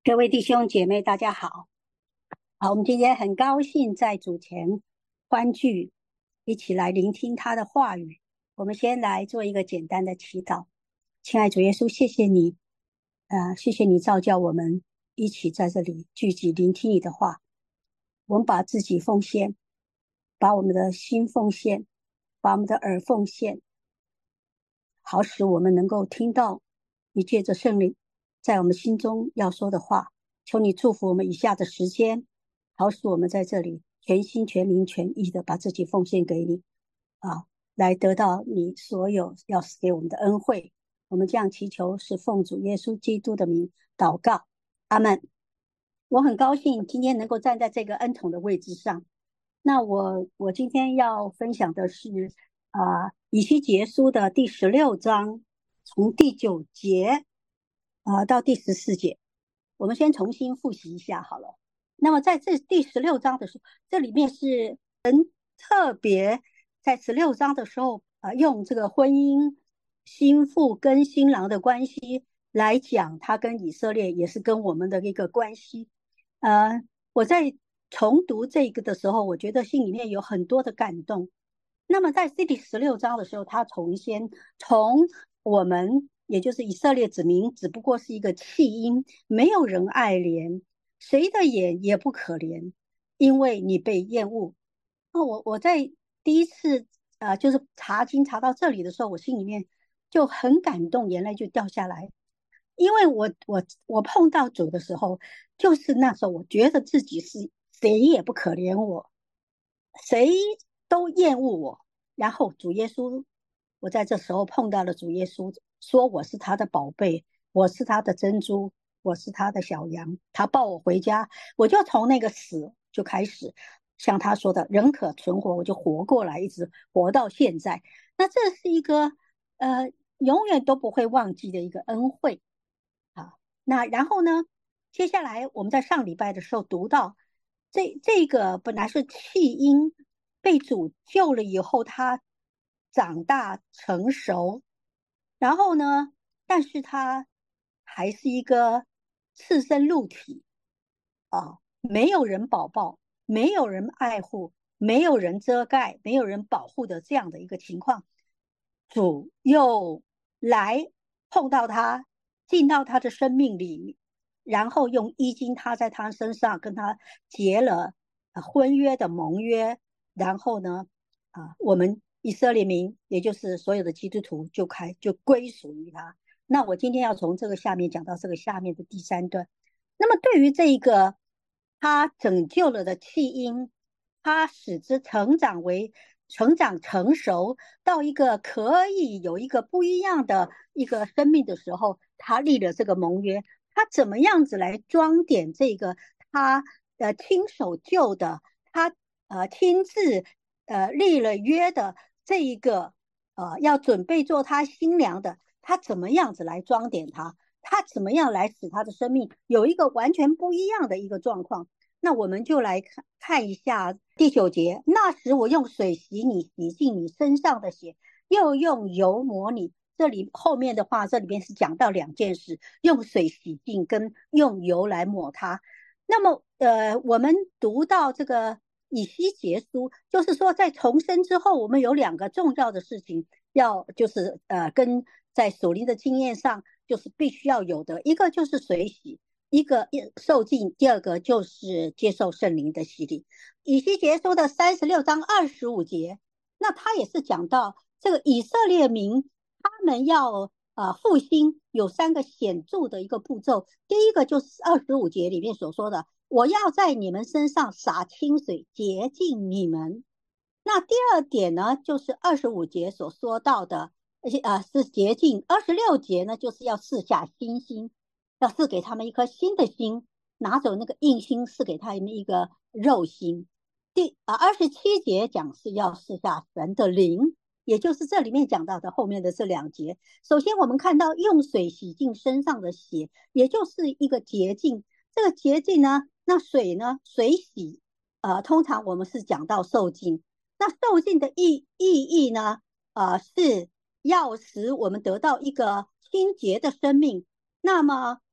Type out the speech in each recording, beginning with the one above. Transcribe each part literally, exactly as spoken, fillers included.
各位弟兄姐妹，大家好。好，我们今天很高兴在主前欢聚，一起来聆听他的话语。我们先来做一个简单的祈祷。亲爱主耶稣，谢谢你，呃，谢谢你召叫我们一起在这里聚集聆听你的话。我们把自己奉献，把我们的心奉献，把我们的耳奉献，好使我们能够听到你借着圣灵在我们心中要说的话。求你祝福我们以下的时间，好使我们在这里全心全灵全意的把自己奉献给你啊，来得到你所有要赐给我们的恩惠。我们这样祈求是奉主耶稣基督的名祷告，阿们。我很高兴今天能够站在这个恩宠的位置上。那我我今天要分享的是啊、呃以西结书的第十六章，从第九节啊、呃到第十四节。我们先重新复习一下好了。那么在这第十六章的时候，这里面是特别在十六章的时候，呃，用这个婚姻新妇跟新郎的关系来讲，他跟以色列也是跟我们的一个关系。呃，我在重读这个的时候，我觉得心里面有很多的感动。那么在第十六章的时候，他从先从我们也就是以色列子民，只不过是一个弃婴，没有人爱怜，谁的眼也不可怜，因为你被厌恶。那我我在第一次呃就是查经查到这里的时候，我心里面就很感动，眼泪就掉下来。因为我我我碰到主的时候，就是那时候我觉得自己是谁也不可怜我，谁都厌恶我。然后主耶稣，我在这时候碰到了主耶稣，说我是他的宝贝，我是他的珍珠，我是他的小羊。他抱我回家，我就从那个死就开始像他说的人可存活，我就活过来，一直活到现在。那这是一个呃永远都不会忘记的一个恩惠。好，那然后呢？接下来我们在上礼拜的时候读到，这这个本来是弃婴，被主救了以后，他长大成熟，然后呢，但是他还是一个赤身露体啊，没有人保抱，没有人爱护，没有人遮盖，没有人保护的这样的一个情况。主又来碰到他，进到他的生命里，然后用衣襟踏在他身上，跟他结了呃婚约的盟约，然后呢，啊，我们以色列民，也就是所有的基督徒，就开就归属于他。那我今天要从这个下面讲到这个下面的第三段。那么对于这一个他拯救了的弃婴，他使之成长为成长成熟到一个可以有一个不一样的一个生命的时候，他立了这个盟约。他怎么样子来装点这个他呃亲手救的，他呃亲自呃立了约的这一个呃要准备做他新娘的，他怎么样子来装点他？他怎么样来使他的生命有一个完全不一样的一个状况？那我们就来看看一下第九节。那时我用水洗你，洗净你身上的血，又用油抹你。这里后面的话，这里边是讲到两件事：用水洗净跟用油来抹它。那么，呃，我们读到这个以西结书，就是说在重生之后，我们有两个重要的事情要，就是呃，跟在属灵的经验上，就是必须要有的，一个就是水洗。一个受尽，第二个就是接受圣灵的洗礼。以西结书的三十六章二十五节，那他也是讲到这个以色列民他们要呃复兴有三个显著的一个步骤。第一个就是二十五节里面所说的，我要在你们身上洒清水，洁净你们。那第二点呢，就是二十五节所说到的，而且呃是洁净。二十六节呢，就是要赐下新心。要赐给他们一颗新的心，拿走那个硬心，赐给他们一个肉心。第啊二十七节讲是要赐下神的灵，也就是这里面讲到的后面的这两节。首先我们看到用水洗净身上的血，也就是一个洁净。这个洁净呢，那水呢，水洗，呃，通常我们是讲到受净。那受尽的意意义呢，呃，是要使我们得到一个清洁的生命。那么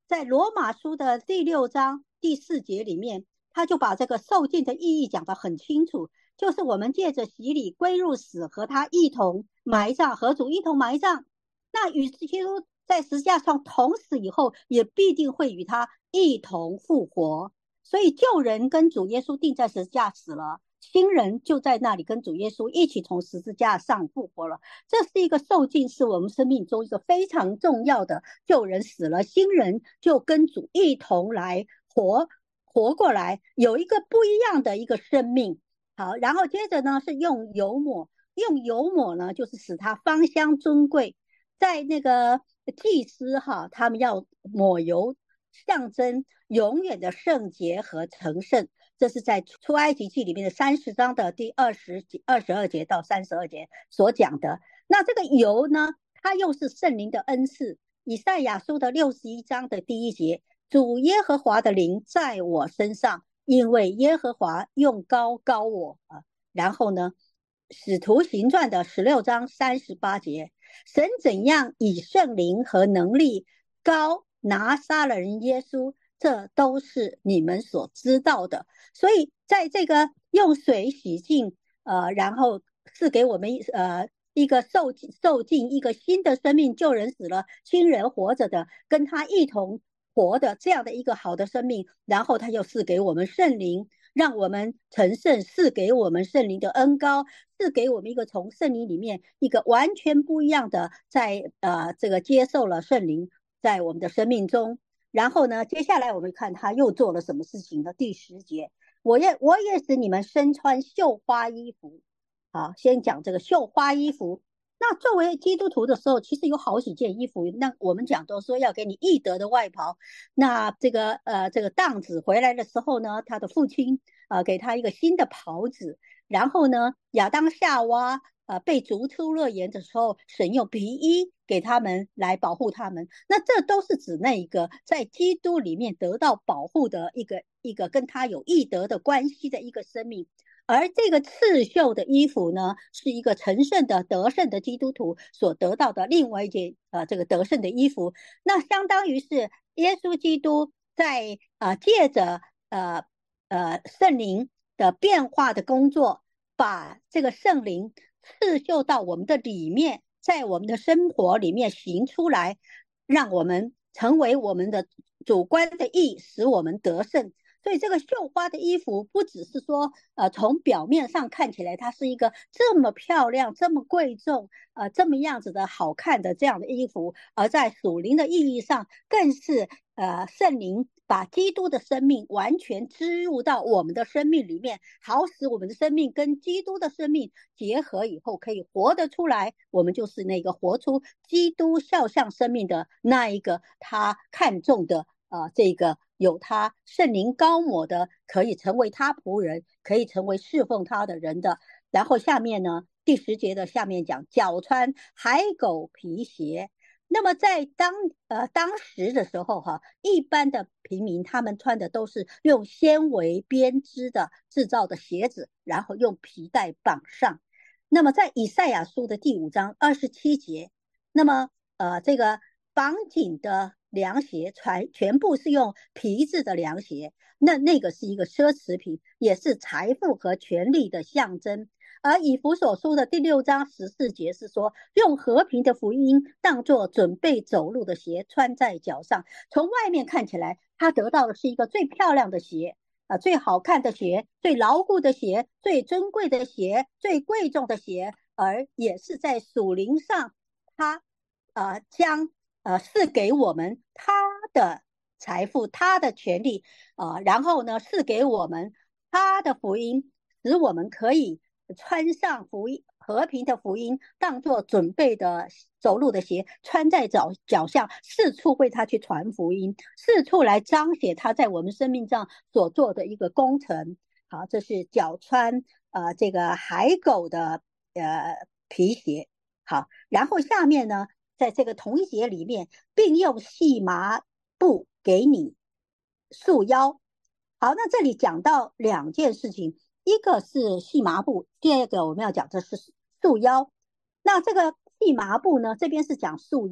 在罗马书的第六章第四节里面，他就把这个受尽的意义讲得很清楚，就是我们借着洗礼归入死，和他一同埋葬，和主一同埋葬。那与基督在十字架上同死以后，也必定会与他一同复活。所以旧人跟主耶稣钉在十字架死了，新人就在那里跟主耶稣一起从十字架上复活了。这是一个受尽，是我们生命中一个非常重要的。旧人死了，新人就跟主一同来活活过来，有一个不一样的一个生命。好，然后接着呢是用油抹，用油抹呢就是使它芳香尊贵。在那个祭司哈，他们要抹油，象征永远的圣洁和成圣。这是在出埃及记里面的三十章的第二十二十二节到三十二节所讲的。那这个油呢，它又是圣灵的恩赐。以赛亚书的六十一章的第一节，主耶和华的灵在我身上，因为耶和华用膏膏我啊。然后呢，使徒行传的十六章三十八节，神怎样以圣灵和能力膏拿撒勒人耶稣，这都是你们所知道的。所以在这个用水洗净，呃，然后是给我们呃一个受受尽一个新的生命，旧人死了，新人活着的，跟他一同活的这样的一个好的生命。然后他又赐给我们圣灵，让我们成圣，赐给我们圣灵的恩膏，赐给我们一个从圣灵里面一个完全不一样的，在呃这个接受了圣灵在我们的生命中。然后呢，接下来我们看他又做了什么事情呢？第十节，我也我也使你们身穿绣花衣服。好，先讲这个绣花衣服。那作为基督徒的时候，其实有好几件衣服。那我们讲都说要给你义德的外袍。那这个呃这个当子回来的时候呢，他的父亲呃给他一个新的袍子。然后呢，亚当夏娃呃被逐出乐园的时候，神用皮衣给他们来保护他们。那这都是指那一个在基督里面得到保护的一个一个跟他有义德的关系的一个生命。而这个刺绣的衣服呢，是一个成圣的得胜的基督徒所得到的另外一件呃这个得胜的衣服。那相当于是耶稣基督在呃借着呃呃圣灵的变化的工作，把这个圣灵刺绣到我们的里面，在我们的生活里面行出来，让我们成为我们的主观的义，使我们得胜。所以这个绣花的衣服不只是说呃从表面上看起来它是一个这么漂亮这么贵重呃这么样子的好看的这样的衣服，而在属灵的意义上更是呃圣灵把基督的生命完全植入到我们的生命里面，好使我们的生命跟基督的生命结合以后可以活得出来，我们就是那个活出基督肖像生命的那一个他看重的呃这个有他圣灵膏抹的，可以成为他仆人，可以成为侍奉他的人的。然后下面呢，第十节的下面讲脚穿海狗皮鞋。那么在当呃当时的时候哈，一般的平民他们穿的都是用纤维编织的制造的鞋子，然后用皮带绑上。那么在以赛亚书的第五章二十七节，那么呃这个绑紧的凉鞋全全部是用皮质的凉鞋，那那个是一个奢侈品，也是财富和权力的象征。而以弗所书的第六章十四节是说，用和平的福音当作准备走路的鞋穿在脚上。从外面看起来，他得到的是一个最漂亮的鞋，呃，最好看的鞋，最牢固的鞋，最尊贵的鞋，最贵重的鞋，而也是在属灵上，他呃将呃赐给我们他的财富，他的权利，呃，然后呢赐给我们他的福音，使我们可以穿上福音和平的福音，当作准备的走路的鞋，穿在脚脚下，四处为他去传福音，四处来彰显他在我们生命上所做的一个工程。好，这是脚穿呃这个海狗的呃皮鞋。好，然后下面呢，在这个同一节里面，并用细麻布给你束腰。好，那这里讲到两件事情，一个是细麻布，第二个我们要讲的是束腰。那这个细麻布呢，这边是讲束腰，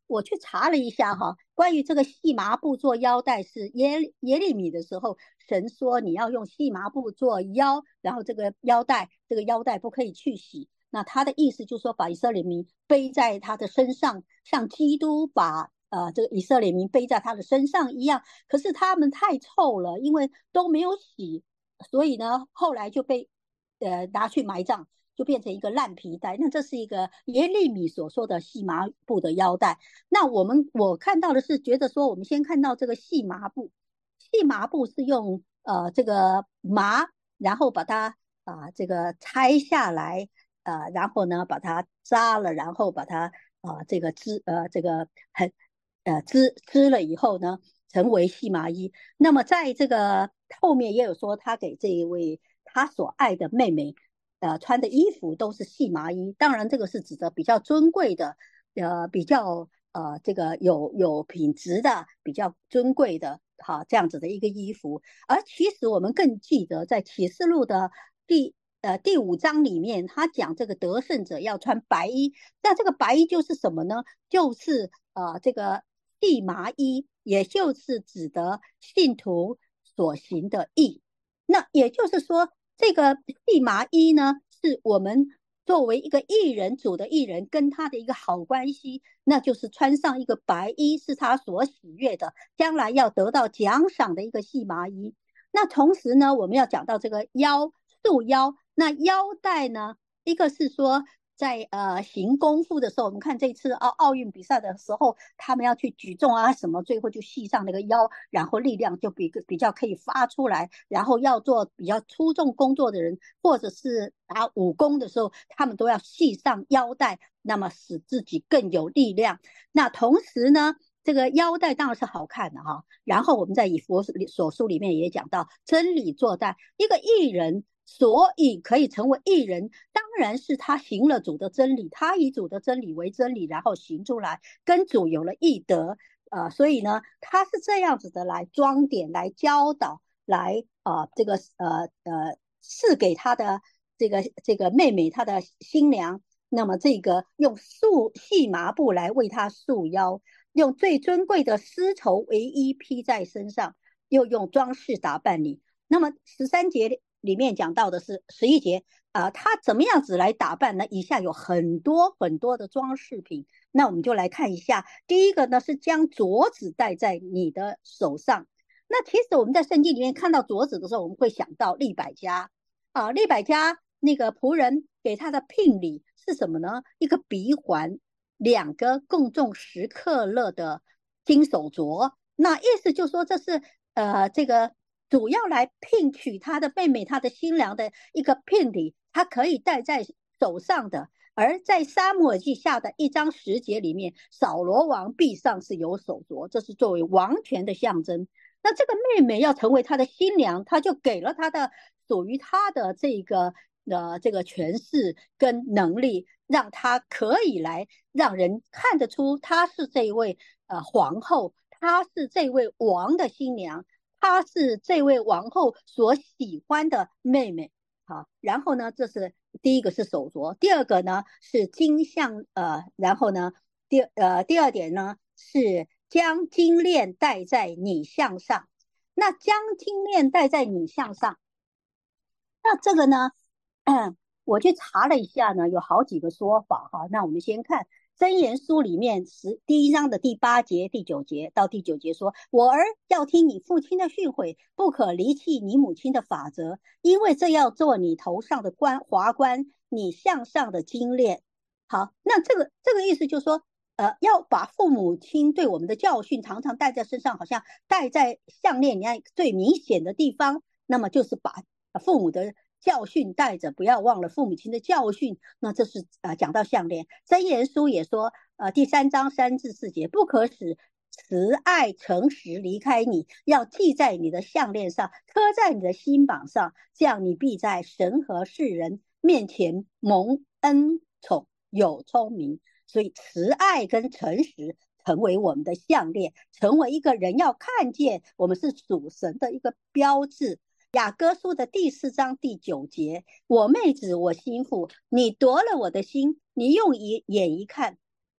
我去查了一下哈，关于这个细麻布做腰带是耶耶利米的时候，神说你要用细麻布做腰，然后这个腰带这个腰带不可以去洗。那他的意思就是说，把以色列民背在他的身上，像基督把呃这个以色列民背在他的身上一样。可是他们太臭了，因为都没有洗，所以呢，后来就被呃拿去埋葬。就变成一个烂皮带，那这是一个耶利米所说的细麻布的腰带。那我们我看到的是，觉得说我们先看到这个细麻布，细麻布是用呃这个麻，然后把它啊、呃、这个拆下来，呃，然后呢把它扎了，然后把它啊、呃、这个织呃这个很呃织织了以后呢，成为细麻衣。那么在这个后面也有说，他给这一位他所爱的妹妹。呃，穿的衣服都是细麻衣，当然这个是指的比较尊贵的，呃，比较呃这个有有品质的，比较尊贵的，哈，这样子的一个衣服。而其实我们更记得，在启示录的第呃第五章里面，他讲这个得胜者要穿白衣，那这个白衣就是什么呢？就是呃这个细麻衣，也就是指的信徒所行的义。那也就是说，这个细麻衣呢，是我们作为一个艺人主的艺人跟他的一个好关系，那就是穿上一个白衣是他所喜悦的，将来要得到奖赏的一个细麻衣。那同时呢，我们要讲到这个腰束腰，那腰带呢，一个是说在呃行功夫的时候，我们看这次奥奥运比赛的时候，他们要去举重啊什么，最后就系上那个腰，然后力量就比比较可以发出来。然后要做比较出众工作的人，或者是打武功的时候，他们都要系上腰带，那么使自己更有力量。那同时呢，这个腰带当然是好看的哈。然后我们在以佛所书里面也讲到，真理做带，一个艺人。所以可以成为艺人，当然是他行了主的真理，他以主的真理为真理，然后行出来，跟主有了义德，呃，所以呢，他是这样子的来装点、来教导、来啊、呃，这个呃呃赐给他的这个这个妹妹，他的新娘，那么这个用束细麻布来为他束腰，用最尊贵的丝绸为衣披在身上，又用装饰打扮你。那么十三节里面讲到的是十一节啊、呃，他怎么样子来打扮呢？以下有很多很多的装饰品，那我们就来看一下。第一个呢是将镯子戴在你的手上。那其实我们在圣经里面看到镯子的时候，我们会想到利百加啊，利百加那个仆人给他的聘礼是什么呢？一个鼻环，两个共重十克勒的金手镯。那意思就是说，这是呃这个主要来聘娶他的妹妹、他的新娘的一个聘礼，他可以戴在手上的。而在撒母耳记下的一章十节里面，扫罗王臂上是有手镯，这是作为王权的象征。那这个妹妹要成为他的新娘，他就给了他的属于他的这个呃这个权势跟能力，让他可以来让人看得出她是这位呃皇后，她是这位王的新娘，她是这位王后所喜欢的妹妹。好，然后呢，这是第一个是手镯，第二个呢是金项，呃，然后呢，第呃第二点呢是将金链戴在你项上。那将金链戴在你项上，那这个呢，嗯，我去查了一下呢，有好几个说法哈。那我们先看箴言书里面十第一章的第八节、第九节到第九节说：“我儿要听你父亲的训诲，不可离弃你母亲的法则，因为这要做你头上的冠华冠，你项上的金链。”好，那这个这个意思就是说，呃，要把父母亲对我们的教训常常带在身上，好像戴在项链里面最明显的地方，那么就是把父母的教训带着，不要忘了父母亲的教训。那这是呃讲到项链，箴言书也说，呃第三章三至四节，不可使慈爱诚实离开你，要记在你的项链上，刻在你的心榜上，这样你必在神和世人面前蒙恩宠，有聪明。所以慈爱跟诚实成为我们的项链，成为一个人要看见我们是属神的一个标志。雅歌书的第四章第九节，我妹子，我心腹，你夺了我的心，你用眼一看，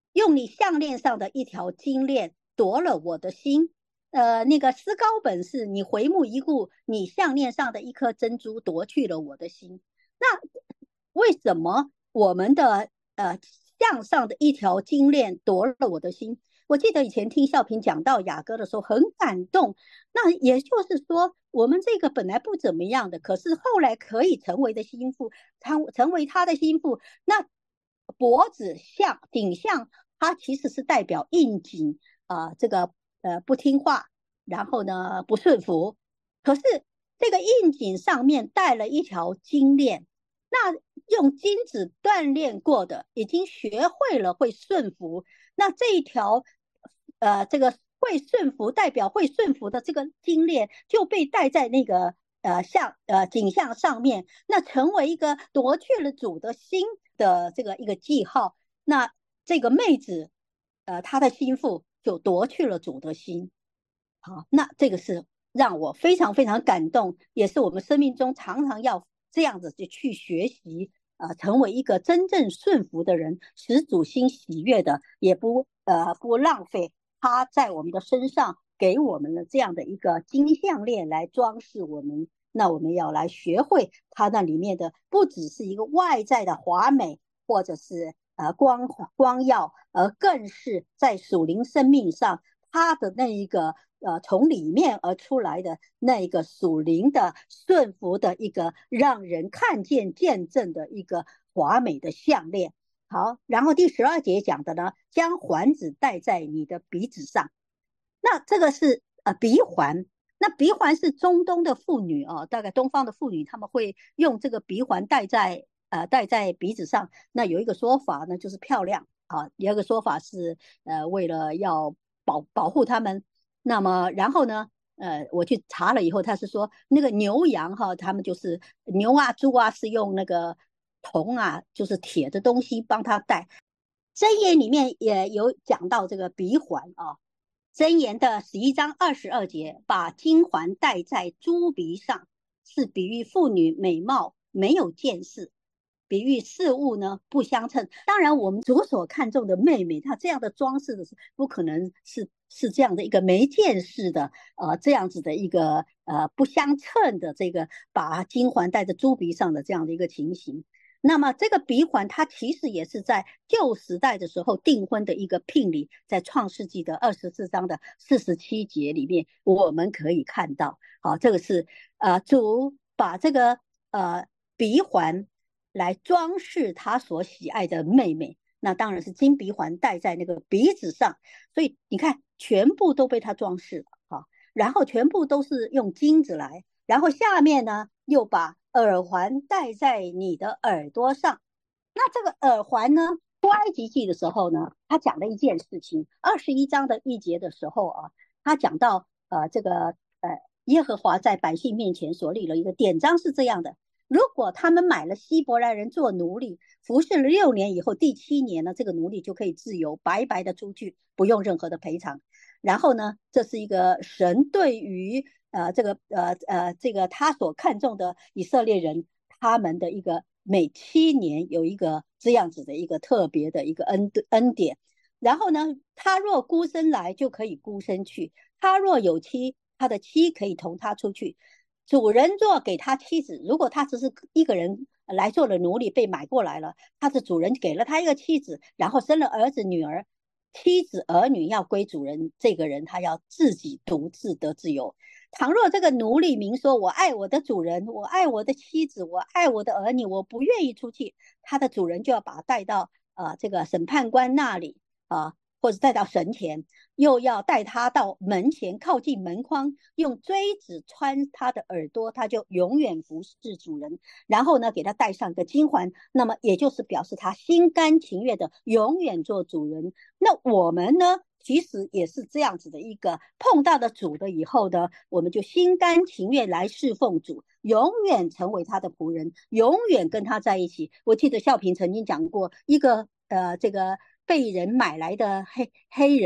用你项链上的一条金链夺了我的心。呃，那个思高本是你回目一顾，你项链上的一颗珍珠夺去了我的心。那为什么我们的呃项上的一条金链夺了我的心？我记得以前听孝平讲到雅歌的时候很感动。那也就是说，我们这个本来不怎么样的，可是后来可以成为的心腹，成成为他的心腹。那脖子项颈项，它其实是代表应景啊、呃，这个呃不听话，然后呢不顺服。可是这个应景上面带了一条金链，那用金子锻炼过的，已经学会了会顺服。那这一条呃这个会顺服，代表会顺服的这个金链就被戴在那个呃像呃颈项上面，那成为一个夺去了主的心的这个一个记号。那这个妹子呃她的心腹就夺去了主的心。好，那这个是让我非常非常感动，也是我们生命中常常要这样子去学习，呃，成为一个真正顺服的人，使主心喜悦的，也不呃不浪费他在我们的身上给我们的这样的一个金项链来装饰我们。那我们要来学会它那里面的，不只是一个外在的华美，或者是呃光光耀，而更是在属灵生命上，它的那一个呃从里面而出来的那一个属灵的顺服的一个让人看见见证的一个华美的项链。好，然后第十二节讲的呢，将环子戴在你的鼻子上。那这个是呃鼻环。那鼻环是中东的妇女哦，大概东方的妇女他们会用这个鼻环戴在呃戴在鼻子上。那有一个说法呢，就是漂亮啊；有一个说法是呃为了要保保护他们。那么然后呢，呃，我去查了以后，他是说那个牛羊哈，他们就是牛啊猪啊是用那个铜啊，就是铁的东西帮他戴。箴言里面也有讲到这个鼻环啊。箴言的十一章二十二节，把金环戴在猪鼻上，是比喻妇女美貌没有见识，比喻事物呢不相称。当然，我们主所看重的妹妹，她这样的装饰的是不可能是是这样的一个没见识的，呃，这样子的一个呃不相称的这个把金环戴在猪鼻上的这样的一个情形。那么这个鼻环它其实也是在旧时代的时候订婚的一个聘礼，在创世纪的二十四章的四十七节里面我们可以看到。好，这个是呃主把这个呃鼻环来装饰他所喜爱的妹妹，那当然是金鼻环戴在那个鼻子上，所以你看全部都被他装饰了。好，然后全部都是用金子来，然后下面呢又把耳环戴在你的耳朵上。那这个耳环呢，出埃及记的时候呢，他讲了一件事情，二十一章的一节的时候啊，他讲到呃这个呃耶和华在百姓面前所立了一个典章是这样的：如果他们买了希伯来人做奴隶，服侍了六年以后，第七年呢，这个奴隶就可以自由白白的出去，不用任何的赔偿。然后呢，这是一个神对于呃这个呃呃这个他所看重的以色列人，他们的一个每七年有一个这样子的一个特别的一个恩恩典。然后呢，他若孤身来，就可以孤身去；他若有妻，他的妻可以同他出去。主人若给他妻子，如果他只是一个人来做了奴隶，被买过来了，他的主人给了他一个妻子，然后生了儿子女儿，妻子儿女要归主人，这个人他要自己独自得自由。倘若这个奴隶明说，我爱我的主人，我爱我的妻子，我爱我的儿女，我不愿意出去，他的主人就要把他带到呃这个审判官那里啊、呃，或者带到神前，又要带他到门前靠近门框，用锥子穿他的耳朵，他就永远服侍主人。然后呢，给他戴上一个金环，那么也就是表示他心甘情愿的永远做主人。那我们呢，其实也是这样子的一个，碰到了主的以后呢，我们就心甘情愿来侍奉主，永远成为他的仆人，永远跟他在一起。我记得孝平曾经讲过一个呃，这个被人买来的黑黑人，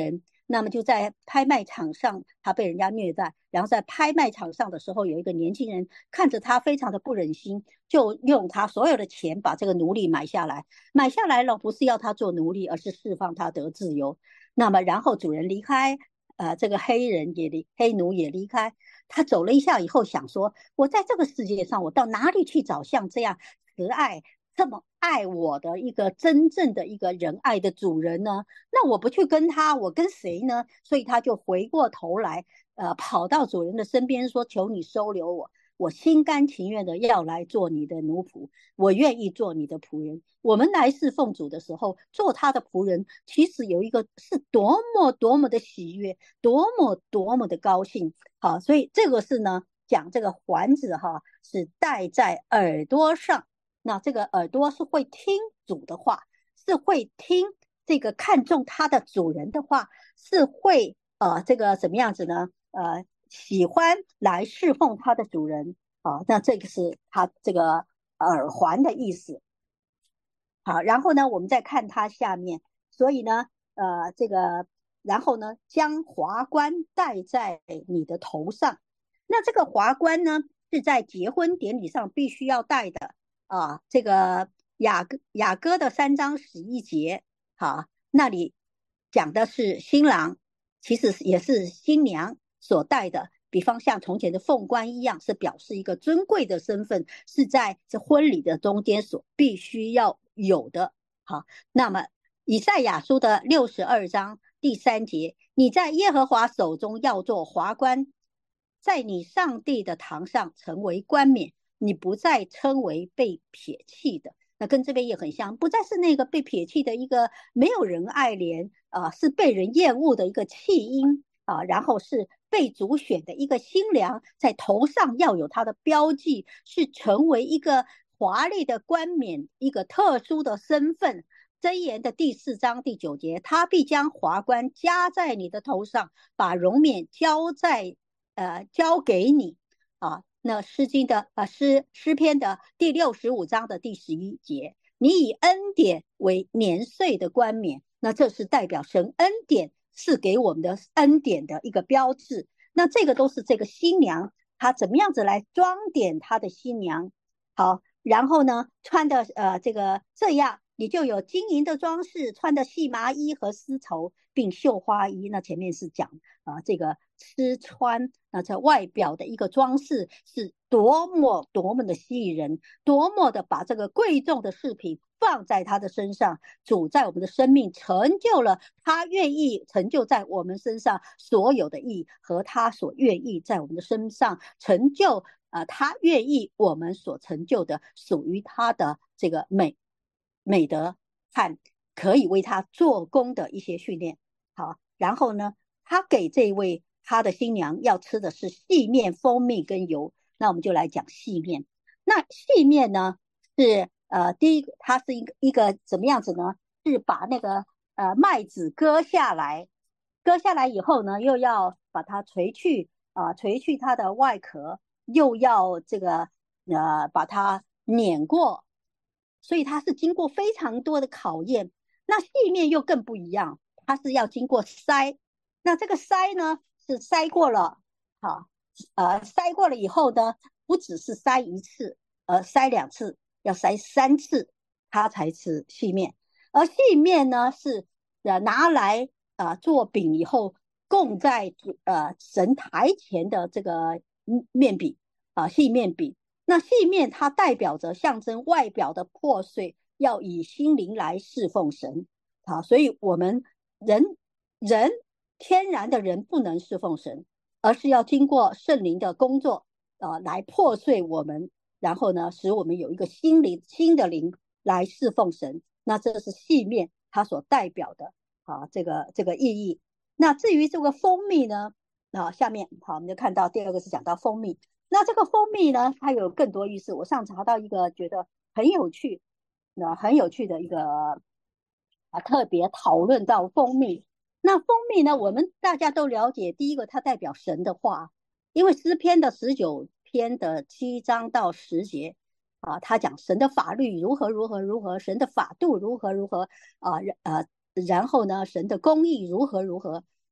那么就在拍卖场上，他被人家虐待，然后在拍卖场上的时候，有一个年轻人看着他非常的不忍心，就用他所有的钱把这个奴隶买下来。买下来了，不是要他做奴隶，而是释放他得自由。那么然后主人离开，呃，这个黑人也离黑奴也离开，他走了一下以后，想说，我在这个世界上，我到哪里去找像这样慈爱、这么爱我的一个真正的一个仁爱的主人呢？那我不去跟他，我跟谁呢？所以他就回过头来，呃，跑到主人的身边说：“求你收留我，我心甘情愿的要来做你的奴仆，我愿意做你的仆人。”我们来侍奉主的时候，做他的仆人，其实有一个是多么多么的喜悦，多么多么的高兴。好，所以这个是呢，讲这个环子哈，是戴在耳朵上。那这个耳朵是会听主的话，是会听这个看重它的主人的话，是会呃这个什么样子呢？呃，喜欢来侍奉它的主人啊。那这个是它这个耳环的意思。好，然后呢，我们再看它下面，所以呢，呃，这个然后呢，将华冠戴在你的头上。那这个华冠呢，是在结婚典礼上必须要戴的。啊，这个雅歌雅歌的三章十一节，好，那里讲的是新郎，其实也是新娘所戴的。比方像从前的凤冠一样，是表示一个尊贵的身份，是在这婚礼的中间所必须要有的。好，那么以赛亚书的六十二章第三节，你在耶和华手中要做华冠，在你上帝的堂上成为冠冕，你不再称为被撇弃的。那跟这边也很像，不再是那个被撇弃的一个没有人爱怜啊、呃，是被人厌恶的一个弃婴啊、呃，然后是被主选的一个新娘，在头上要有它的标记，是成为一个华丽的冠冕，一个特殊的身份。箴言的第四章第九节，他必将华冠加在你的头上，把荣冕交在呃交给你啊。那诗经的呃诗诗篇的第六十五章的第十一节，你以恩典为年岁的冠冕，那这是代表神恩典是给我们的恩典的一个标志。那这个都是这个新娘她怎么样子来装点她的新娘。好，然后呢，穿的呃这个这样，你就有金银的装饰，穿的细麻衣和丝绸，并绣花衣。那前面是讲啊、呃、这个吃穿，那这外表的一个装饰是多么多么的吸引人，多么的把这个贵重的饰品放在他的身上。主在我们的生命成就了他愿意成就在我们身上所有的义，和他所愿意在我们的身上成就呃，他愿意我们所成就的属于他的这个美美德和可以为他做工的一些训练。好，然后呢，他给这位他的新娘要吃的是细面、蜂蜜跟油。那我们就来讲细面。那细面呢是呃第一个，它是一个一个怎么样子呢？是把那个呃麦子割下来，割下来以后呢，又要把它捶去啊、呃，捶去它的外壳，又要这个呃把它碾过，所以它是经过非常多的考验。那细面又更不一样，它是要经过筛。那这个筛呢是筛过了，好，呃，筛过了以后呢，不只是筛一次，呃，筛两次，要筛三次，它才是细面。而细面呢是呃拿来呃做饼以后供在呃神台前的这个面饼啊、呃，细面饼。那细面它代表着象征外表的破碎，要以心灵来侍奉神。好，所以我们人人天然的人不能侍奉神，而是要经过圣灵的工作，呃，来破碎我们，然后呢，使我们有一个心灵新的灵来侍奉神。那这是细面它所代表的啊，这个这个意义。那至于这个蜂蜜呢，啊，下面好，我们就看到第二个是讲到蜂蜜。那这个蜂蜜呢，它有更多意思。我上查到一个觉得很有趣，那很有趣的一个啊，特别讨论到蜂蜜。那蜂蜜呢，我们大家都了解，第一个它代表神的话，因为诗篇的十九篇的七章到十节啊，他讲神的法律如何如何如何，神的法度如何如何啊，呃，然后呢，神的公义如何如何。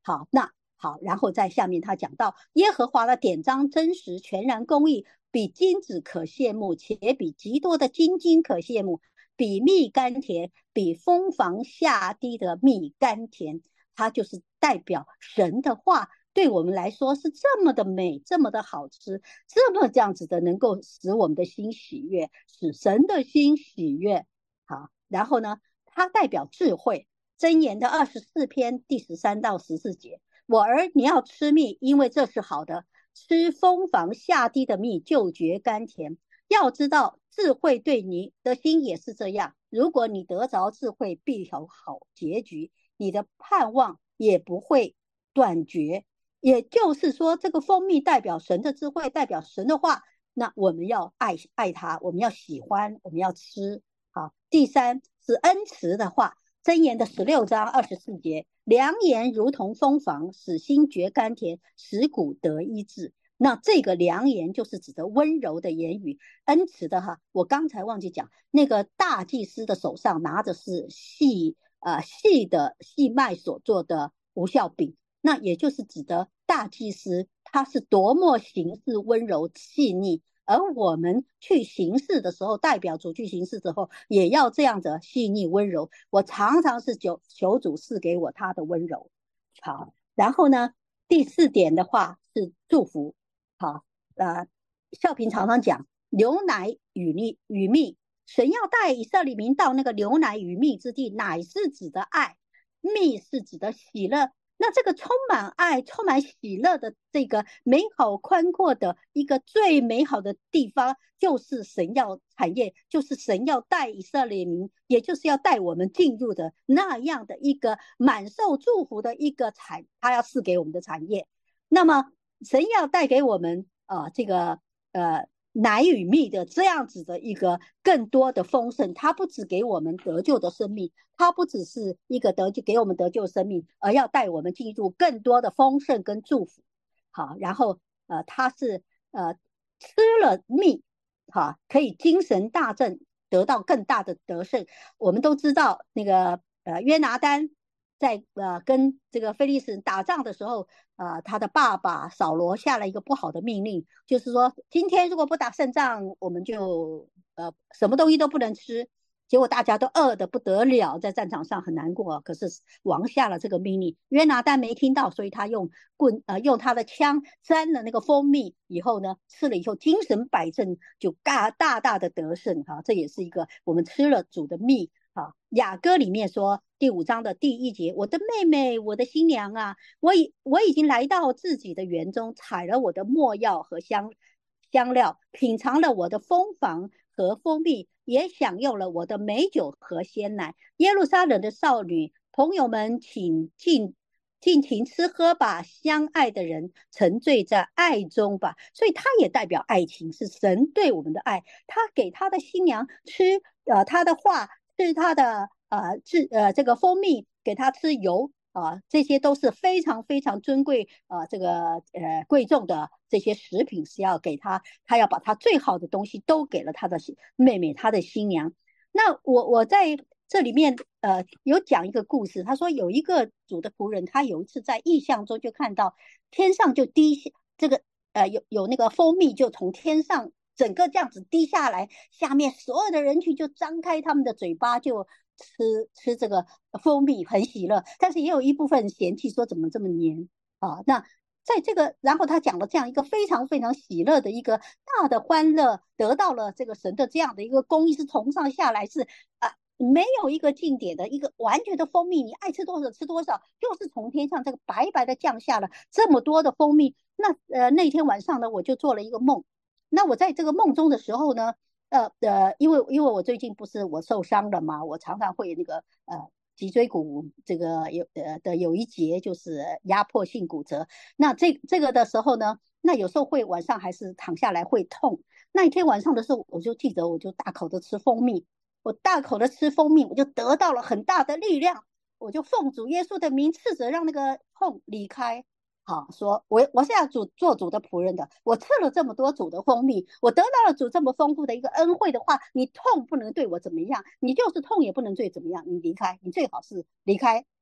好，那好，然后在下面他讲到耶和华的典章真实全然公义，比金子可羡慕，且比极多的金金可羡慕，比蜜甘甜，比蜂房下滴的蜜甘甜。它就是代表神的话对我们来说是这么的美，这么的好吃，这么这样子的能够使我们的心喜悦，使神的心喜悦。好，然后呢，它代表智慧。箴言的二十四篇第十三到十四节，我儿，你要吃蜜，因为这是好的。吃蜂房下滴的蜜，就觉甘甜。要知道，智慧对你的心也是这样。如果你得着智慧，必有好结局，你的盼望也不会断绝。也就是说，这个蜂蜜代表神的智慧，代表神的话。那我们要爱爱它，我们要喜欢，我们要吃。好，第三是恩慈的话。箴言的十六章二十四节，良言如同蜂房，使心觉甘甜，使骨得医治。那这个良言就是指的温柔的言语，恩慈的哈。我刚才忘记讲，那个大祭司的手上拿的是细呃细的细麦所做的无酵饼，那也就是指的大祭司他是多么行事温柔细腻。而我们去行事的时候，代表主去行事之后，也要这样子细腻温柔。我常常是求求主赐给我他的温柔。好，然后呢，第四点的话是祝福。好，呃，孝平常常讲牛奶与蜜与蜜，神要带以色列民到那个牛奶与蜜之地，奶是指的爱，蜜是指的喜乐。那这个充满爱、充满喜乐的这个美好宽阔的一个最美好的地方，就是神要产业，就是神要带以色列民，也就是要带我们进入的那样的一个满受祝福的一个产，他要赐给我们的产业。那么神要带给我们啊、呃，这个呃。奶与蜜的这样子的一个更多的丰盛，它不只给我们得救的生命，它不只是一个得救给我们得救生命，而要带我们进入更多的丰盛跟祝福。好，然后呃，它是呃吃了蜜，好，可以精神大振，得到更大的得胜。我们都知道那个呃约拿单在呃跟这个非利士人打仗的时候，呃他的爸爸扫罗下了一个不好的命令，就是说今天如果不打胜仗，我们就呃什么东西都不能吃。结果大家都饿得不得了，在战场上很难过。可是王下了这个命令，约拿单没听到，所以他用棍呃用他的枪沾了那个蜂蜜以后呢，吃了以后精神百振，就大大大的得胜哈、啊。这也是一个我们吃了主的蜜啊。雅歌里面说第五章的第一节，我的妹妹，我的新娘啊，我已我已经来到自己的园中，采了我的没药和香香料，品尝了我的蜂房和蜂蜜，也享用了我的美酒和鲜奶。耶路撒冷的少女，朋友们，请尽尽情吃喝吧，相爱的人沉醉在爱中吧。所以它也代表爱情，是神对我们的爱。他给他的新娘吃呃他的话，吃他的呃治呃这个蜂蜜，给他吃油。啊、呃，这些都是非常非常尊贵啊、呃，这个呃贵重的这些食品是要给他，他要把他最好的东西都给了他的妹妹，他的新娘。那我我在这里面呃有讲一个故事，他说有一个主的仆人，他有一次在异象中就看到天上就滴下这个呃有有那个蜂蜜就从天上整个这样子滴下来，下面所有的人群就张开他们的嘴巴就吃吃这个蜂蜜，很喜乐。但是也有一部分嫌弃说怎么这么黏啊？那在这个，然后他讲了这样一个非常非常喜乐的一个大的欢乐，得到了这个神的这样的一个公义是从上下来，是啊、呃，没有一个尽点的一个完全的蜂蜜，你爱吃多少吃多少，就是从天上这个白白的降下了这么多的蜂蜜。那呃那天晚上呢，我就做了一个梦。那我在这个梦中的时候呢，呃呃，因为因为我最近不是我受伤了嘛，我常常会那个呃脊椎骨这个有呃的有一节就是压迫性骨折。那这这个的时候呢，那有时候会晚上还是躺下来会痛。那一天晚上的时候，我就记得我就大口的吃蜂蜜，我大口的吃蜂蜜，我就得到了很大的力量，我就奉主耶稣的名斥责让那个痛离开。好，说我我是要主做主的仆人的，我吃了这么多主的蜂蜜，我得到了主这么丰富的一个恩惠的话，你痛不能对我怎么样，你就是痛也不能对怎么样，你离开，你最好是离开。好，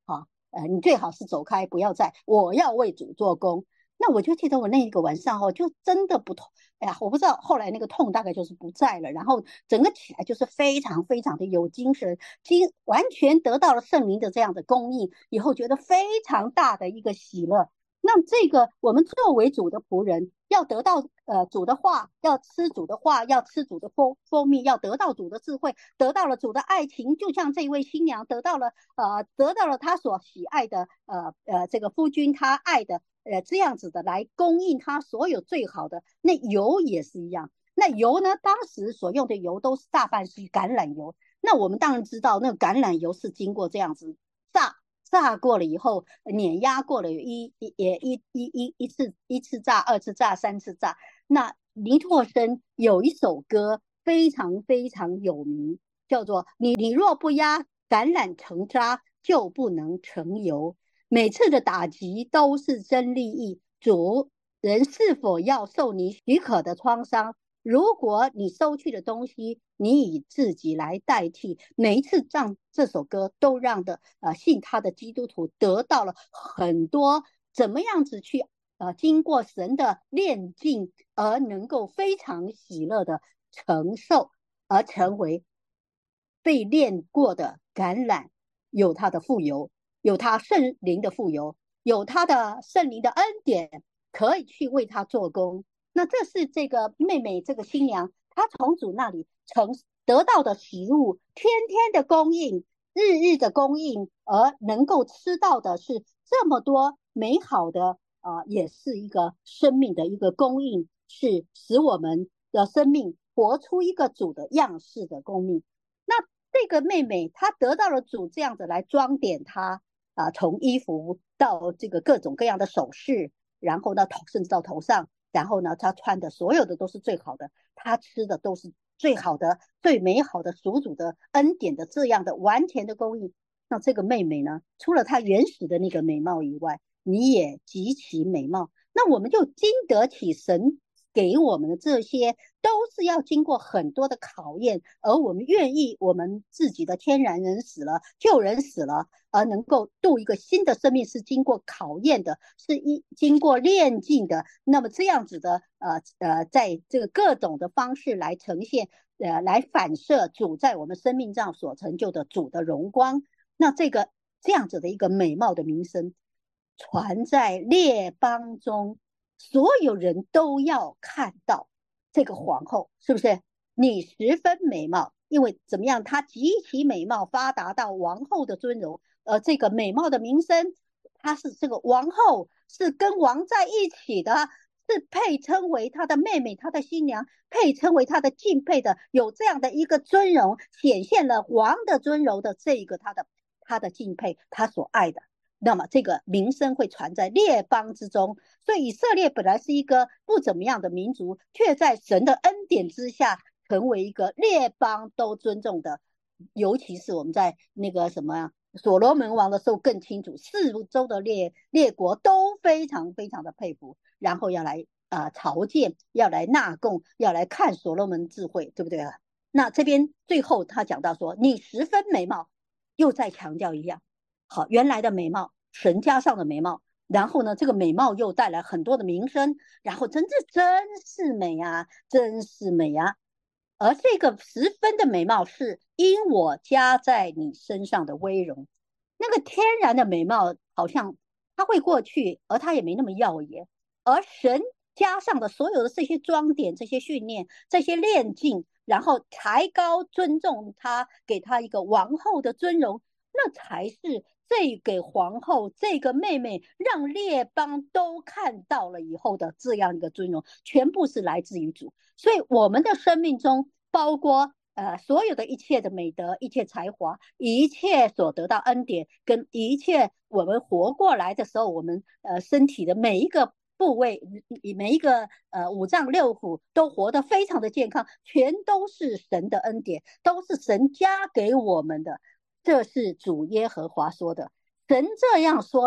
呃，你最好是走开，不要在，我要为主做工。那我就记得我那一个晚上哦，就真的不痛，哎呀，我不知道后来那个痛大概就是不在了，然后整个起来就是非常非常的有精神，精完全得到了圣灵的这样的供应，以后觉得非常大的一个喜乐。那这个我们作为主的仆人，要得到呃主的话，要吃主的话，要吃主的蜂蜂蜜，要得到主的智慧，得到了主的爱情，就像这位新娘得到了呃得到了她所喜爱的呃呃这个夫君他爱的呃这样子的来供应他所有最好的。那油也是一样，那油呢，当时所用的油都是大半是橄榄油。那我们当然知道，那个橄榄油是经过这样子炸。炸过了以后，碾压过了一一也一一一一次一次炸，二次炸，三次炸。那尼托生有一首歌非常非常有名，叫做“你你若不压橄榄成渣，就不能成油”。每次的打击都是真利益，主人是否要受你许可的创伤？如果你收去的东西，你以自己来代替，每一次让这首歌都让的呃信他的基督徒得到了很多怎么样子去呃经过神的炼净而能够非常喜乐的承受，而成为被炼过的橄榄，有它的富有，有它圣灵的富有，有它的圣灵的恩典，可以去为他做工。那这是这个妹妹，这个新娘，她从主那里曾得到的食物，天天的供应，日日的供应，而能够吃到的是这么多美好的啊、呃，也是一个生命的一个供应，是使我们的生命活出一个主的样式的供应。那这个妹妹她得到了主这样子来装点她啊、呃，从衣服到这个各种各样的首饰，然后呢头甚至到头上。然后呢，他穿的所有的都是最好的，他吃的都是最好的、最美好的属主的恩典的这样的完全的供应。那这个妹妹呢，除了她原始的那个美貌以外，你也极其美貌。那我们就经得起神给我们的这些，都是要经过很多的考验，而我们愿意，我们自己的天然人死了，旧人死了，而能够度一个新的生命，是经过考验的，是一经过炼净的。那么这样子的，呃呃，在这个各种的方式来呈现，呃，来反射主在我们生命上所成就的主的荣光。那这个这样子的一个美貌的名声，传在列邦中。所有人都要看到这个皇后，是不是？你十分美貌，因为怎么样？她极其美貌，发达到王后的尊荣。呃，这个美貌的名声，她是这个王后，是跟王在一起的，是配称为她的妹妹，她的新娘，配称为她的敬佩的，有这样的一个尊荣，显现了王的尊荣的这一个她的她的敬佩，她所爱的。那么这个名声会传在列邦之中，所以以色列本来是一个不怎么样的民族，却在神的恩典之下成为一个列邦都尊重的。尤其是我们在那个什么所罗门王的时候更清楚，四周的列列国都非常非常的佩服，然后要来啊、呃、朝见，要来纳贡，要来看所罗门智慧，对不对啊？那这边最后他讲到说，你十分美貌，又再强调一样。好，原来的美貌，神加上的美貌，然后呢，这个美貌又带来很多的名声，然后真是真是美啊，真是美啊。而这个十分的美貌是因我加在你身上的威荣，那个天然的美貌好像它会过去，而它也没那么耀眼，而神加上的所有的这些装点、这些训练、这些练尽，然后抬高尊重他，给他一个王后的尊荣，那才是这个皇后这个妹妹让列邦都看到了以后的这样一个尊荣，全部是来自于主。所以我们的生命中包括呃所有的一切的美德、一切才华、一切所得到恩典，跟一切我们活过来的时候，我们呃身体的每一个部位，每一个呃五脏六腑都活得非常的健康，全都是神的恩典，都是神加给我们的。这是主耶和华说的，神这样说了，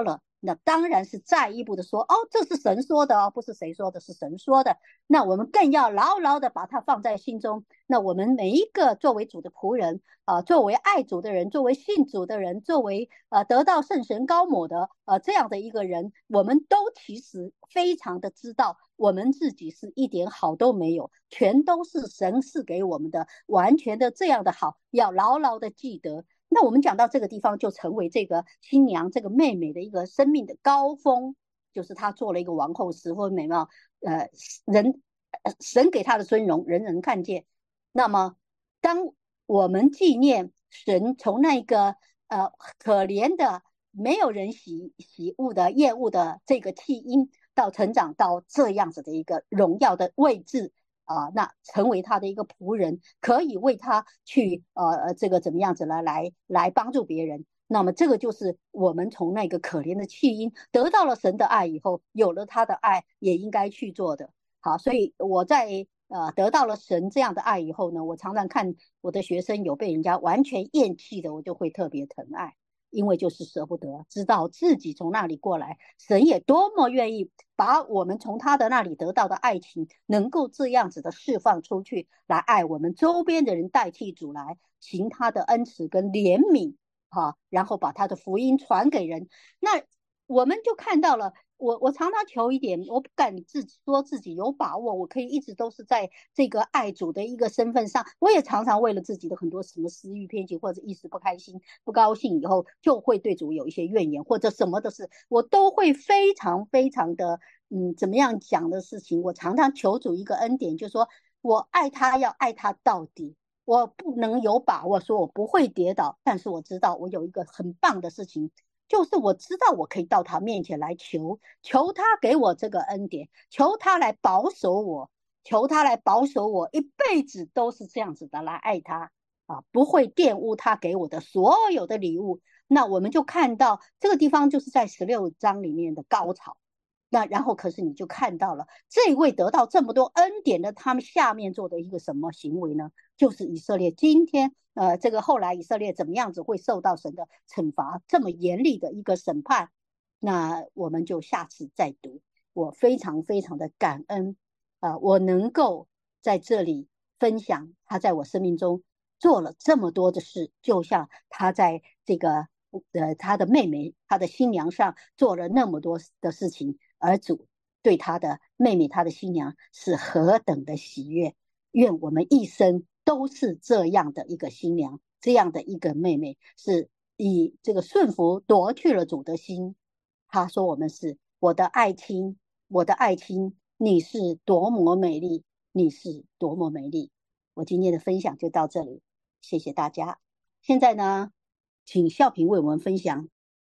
那当然是再一步的说，哦，这是神说的哦，不是谁说的，是神说的。那我们更要牢牢的把它放在心中。那我们每一个作为主的仆人，啊、呃，作为爱主的人，作为信主的人，作为呃得到圣神高抹的呃这样的一个人，我们都其实非常的知道，我们自己是一点好都没有，全都是神赐给我们的，完全的这样的好，要牢牢的记得。那我们讲到这个地方，就成为这个新娘这个妹妹的一个生命的高峰，就是她做了一个王后十分美貌，呃，人神给她的尊荣，人人看见。那么，当我们纪念神从那个呃可怜的、没有人喜喜恶的、厌恶的这个弃婴，到成长到这样子的一个荣耀的位置。啊、呃，那成为他的一个仆人，可以为他去呃这个怎么样子来来来帮助别人。那么这个就是我们从那个可怜的弃婴得到了神的爱以后，有了他的爱，也应该去做的。好，所以我在呃得到了神这样的爱以后呢，我常常看我的学生有被人家完全厌弃的，我就会特别疼爱。因为就是舍不得，知道自己从那里过来，神也多么愿意把我们从他的那里得到的爱情，能够这样子的释放出去，来爱我们周边的人，代替主来行他的恩慈跟怜悯，哈，然后把他的福音传给人。那我们就看到了，我我常常求一点，我不敢自己说自己有把握，我可以一直都是在这个爱主的一个身份上。我也常常为了自己的很多什么私欲偏激或者一时不开心、不高兴以后，就会对主有一些怨言或者什么的事，我都会非常非常的嗯，怎么样讲的事情，我常常求主一个恩典，就是说我爱他要爱他到底。我不能有把握说我不会跌倒，但是我知道我有一个很棒的事情，就是我知道我可以到他面前来求，求他给我这个恩典，求他来保守我，求他来保守我一辈子都是这样子的来爱他啊，不会玷污他给我的所有的礼物。那我们就看到这个地方就是在十六章里面的高潮。那然后可是你就看到了这位得到这么多恩典的他们下面做的一个什么行为呢？就是以色列今天呃，这个后来以色列怎么样子会受到神的惩罚，这么严厉的一个审判，那我们就下次再读。我非常非常的感恩啊、呃，我能够在这里分享他在我生命中做了这么多的事，就像他在这个呃他的妹妹他的新娘上做了那么多的事情，而主对他的妹妹他的新娘是何等的喜悦。愿我们一生都是这样的一个新娘，这样的一个妹妹，是以这个顺服夺去了主的心。他说我们是我的爱卿，我的爱卿，你是多么美丽，你是多么美丽。我今天的分享就到这里，谢谢大家。现在呢，请孝平为我们分享。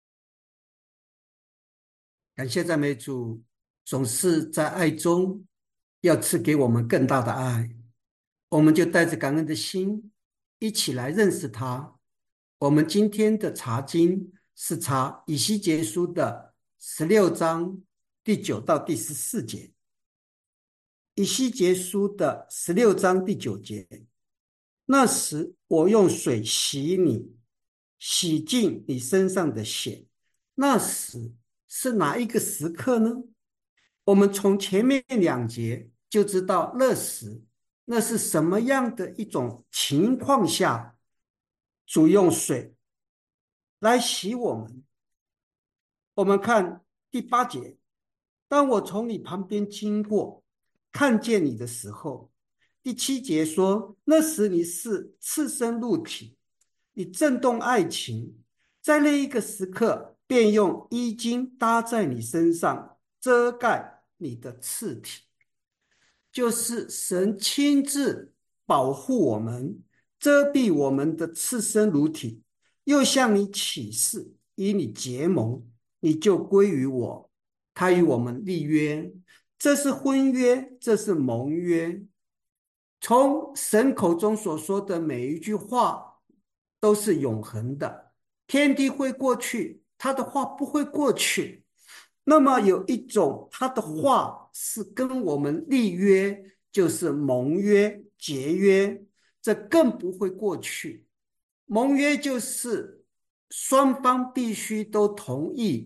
感谢赞美主，总是在爱中要赐给我们更大的爱，我们就带着感恩的心一起来认识他。我们今天的查经是查以西结书的十六章第九到第十四节。以西结书的十六章第九节，那时我用水洗你，洗净你身上的血。那时是哪一个时刻呢？我们从前面两节就知道那时那是什么样的一种情况下，主用水来洗我们。我们看第八节，当我从你旁边经过，看见你的时候。第七节说，那时你是赤身露体，你震动爱情，在那一个时刻便用衣襟搭在你身上，遮盖你的赤体。就是神亲自保护我们，遮蔽我们的赤身乳体，又向你起誓，与你结盟，你就归于我。他与我们立约，这是婚约，这是盟约。从神口中所说的每一句话都是永恒的，天地会过去，他的话不会过去。那么有一种他的话是跟我们立约，就是盟约、结约，这更不会过去。盟约就是双方必须都同意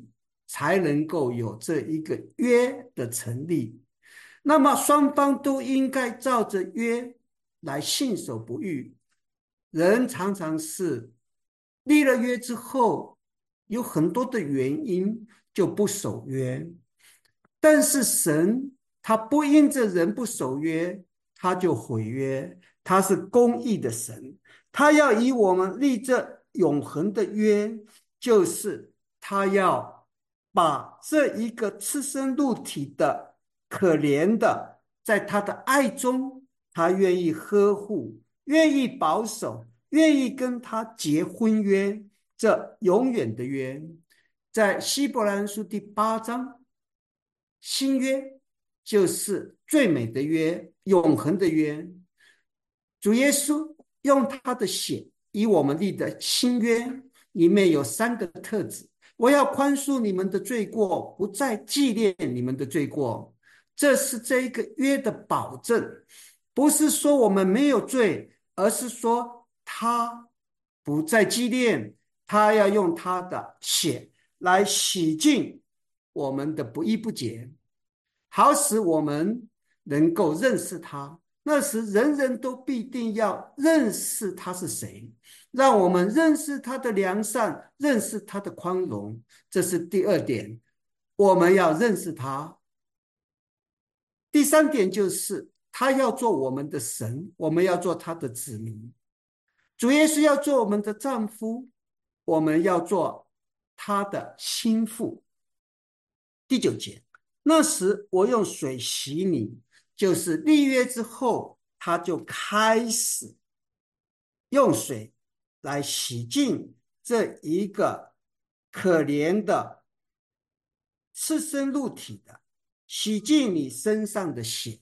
才能够有这一个约的成立。那么双方都应该照着约来信守不渝。人常常是立了约之后，有很多的原因就不守约，但是神他不因着人不守约，他就毁约，他是公义的神，他要以我们立这永恒的约，就是他要把这一个赤身露体的可怜的，在他的爱中，他愿意呵护，愿意保守，愿意跟他结婚约，这永远的约。在希伯来人书第八章，新约就是最美的约，永恒的约。主耶稣用他的血以我们立的新约，里面有三个特质：我要宽恕你们的罪过，不再纪念你们的罪过。这是这一个约的保证，不是说我们没有罪，而是说他不再纪念，他要用他的血来洗净我们的不义不洁，好使我们能够认识他。那时人人都必定要认识他是谁，让我们认识他的良善，认识他的宽容。这是第二点，我们要认识他。第三点就是他要做我们的神，我们要做他的子民。主耶稣要做我们的丈夫，我们要做他的心腹。第九节，那时我用水洗你，就是立约之后，他就开始用水来洗净这一个可怜的赤身露体的，洗净你身上的血。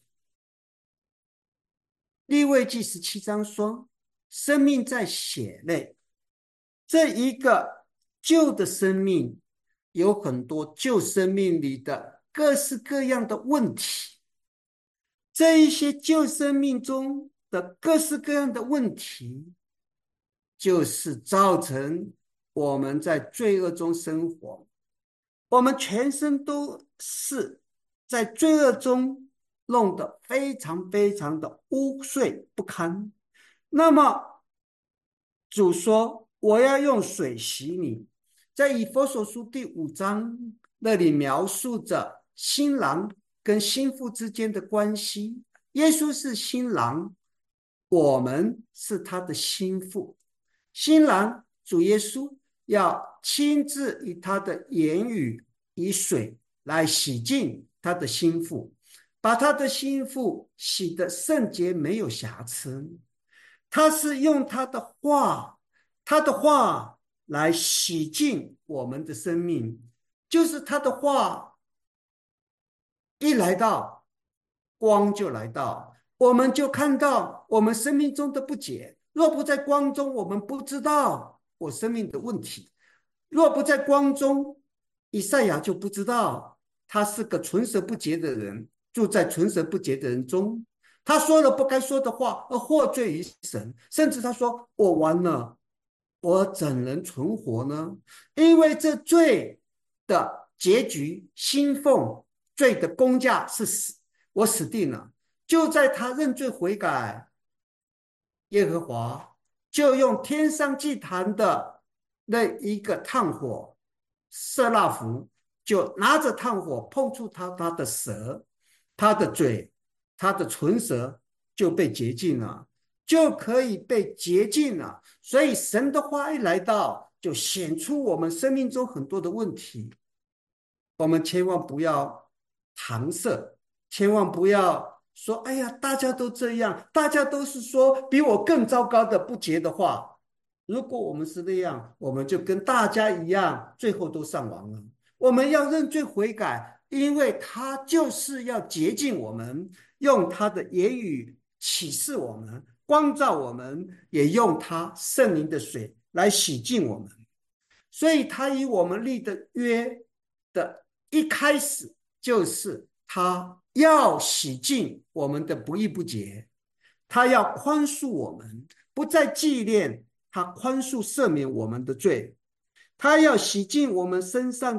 利未记十七章说，生命在血内，这一个旧的生命有很多旧生命里的各式各样的问题，这一些旧生命中的各式各样的问题，就是造成我们在罪恶中生活，我们全身都是在罪恶中弄得非常非常的污秽不堪。那么主说，我要用水洗你。在以弗所书第五章那里描述着新郎跟新妇之间的关系，耶稣是新郎，我们是他的新妇。新郎主耶稣要亲自以他的言语以水来洗净他的新妇，把他的新妇洗得圣洁没有瑕疵。他是用他的话，他的话来洗净我们的生命，就是他的话一来到，光就来到，我们就看到我们生命中的不洁。若不在光中，我们不知道我生命的问题；若不在光中，以赛亚就不知道他是个纯舌不洁的人，住在纯舌不洁的人中。他说了不该说的话，而获罪于神，甚至他说：“我完了，我怎能存活呢？因为这罪的结局，薪俸罪的工价是死，我死定了。”就在他认罪悔改，耶和华就用天上祭坛的那一个炭火色拉弗，就拿着炭火碰触他他的舌，他的嘴，他的唇舌就被洁净了，就可以被洁净了。所以神的话一来到，就显出我们生命中很多的问题。我们千万不要搪塞，千万不要说哎呀大家都这样，大家都是说比我更糟糕的不洁的话。如果我们是那样，我们就跟大家一样，最后都上网了。我们要认罪悔改，因为他就是要洁净我们，用他的言语启示我们，光照我们，也用他圣灵的水来洗净我们。所以他与我们立的约的一开始，就是他要洗净我们的不义不洁，他要宽恕我们，不再纪念，他宽恕赦免我们的罪，他要洗净我们身上的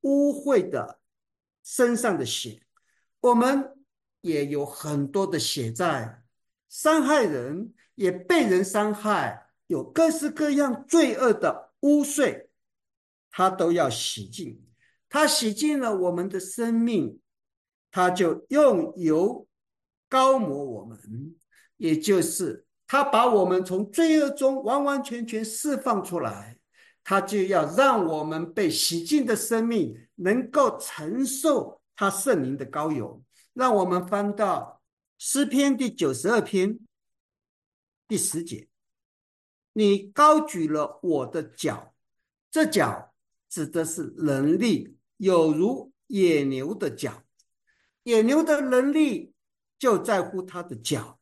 污秽的身上的血，我们也有很多的血债，伤害人也被人伤害，有各式各样罪恶的污秽，他都要洗净。他洗净了我们的生命，他就用油膏抹我们，也就是他把我们从罪恶中完完全全释放出来，他就要让我们被洗净的生命能够承受他圣灵的膏油。让我们翻到诗篇第九十二篇第十节，你高举了我的脚，这脚指的是能力，有如野牛的脚，野牛的能力就在乎它的脚，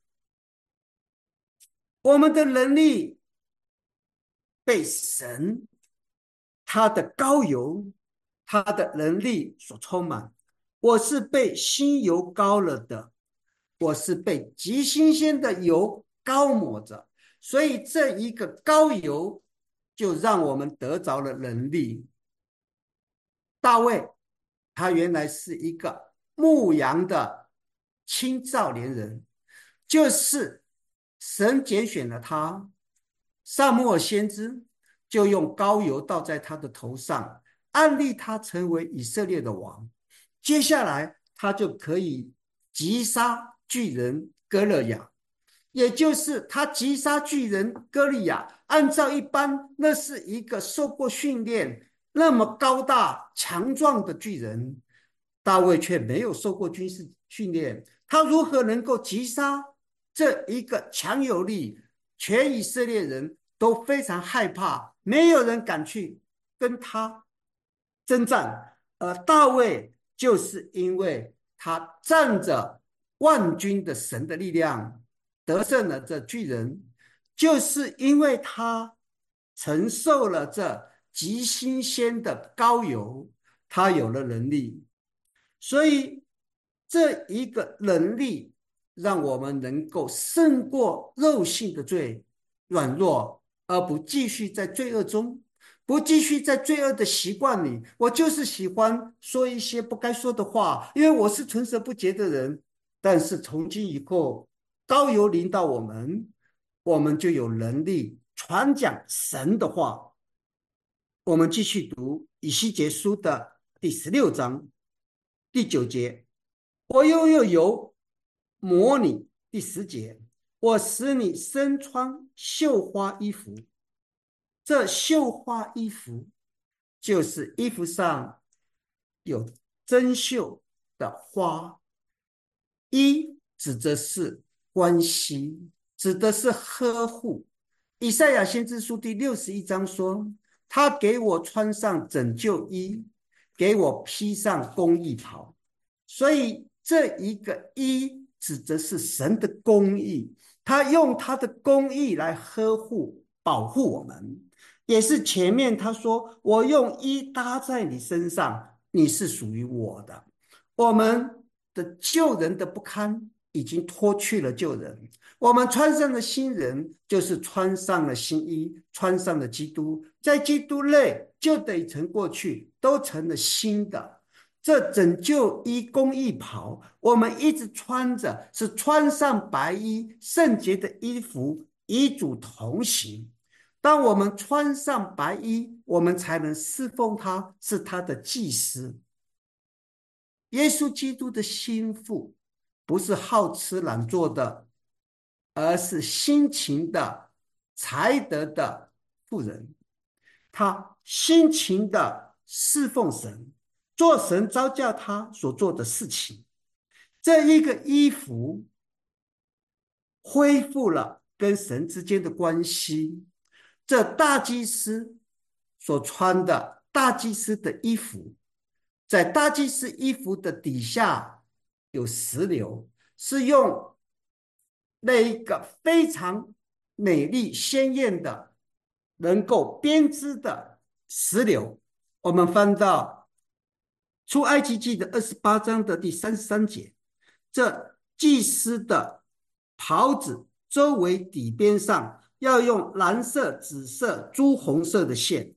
我们的能力被神他的膏油他的能力所充满。我是被新油膏了的，我是被极新鲜的油膏抹着，所以这一个膏油就让我们得着了能力。大卫他原来是一个牧羊的青少年人，就是神拣选了他，撒母耳先知就用膏油倒在他的头上，按立他成为以色列的王。接下来他就可以击杀巨人歌利亚，也就是他击杀巨人歌利亚，按照一般那是一个受过训练那么高大强壮的巨人，大卫却没有受过军事训练，他如何能够击杀这一个强有力，全以色列人都非常害怕，没有人敢去跟他征战。而大卫就是因为他仗着万军的神的力量得胜了这巨人，就是因为他承受了这极新鲜的膏油，他有了能力。所以这一个能力让我们能够胜过肉性的罪，软弱，而不继续在罪恶中，不继续在罪恶的习惯里。我就是喜欢说一些不该说的话，因为我是唇舌不洁的人。但是从今以后，膏油临到我们，我们就有能力传讲神的话。我们继续读以西结书的第十六章第九节，我又用油抹你。第十节，我使你身穿绣花衣服。这绣花衣服就是衣服上有针绣的花，衣指的是关系，指的是呵护。以赛亚先知书第六十一章说，他给我穿上拯救衣，给我披上公义袍。所以这一个衣指的是神的公义，他用他的公义来呵护保护我们。也是前面他说，我用衣搭在你身上，你是属于我的。我们的旧人的不堪已经脱去了旧人，我们穿上了新人，就是穿上了新衣，穿上了基督，在基督内就得成过去，都成了新的。这拯救衣公义袍，我们一直穿着，是穿上白衣圣洁的衣服，与主同行。当我们穿上白衣，我们才能侍奉他，是他的祭司。耶稣基督的心腹不是好吃懒做的，而是辛勤的才德的妇人。他辛勤的侍奉神，做神召叫他所做的事情。这一个衣服恢复了跟神之间的关系。这大祭司所穿的大祭司的衣服，在大祭司衣服的底下有石榴，是用那一个非常美丽鲜艳的能够编织的石榴。我们翻到出埃及记的二十八章的第三十三节，这祭司的袍子周围底边上要用蓝色、紫色、朱红色的线，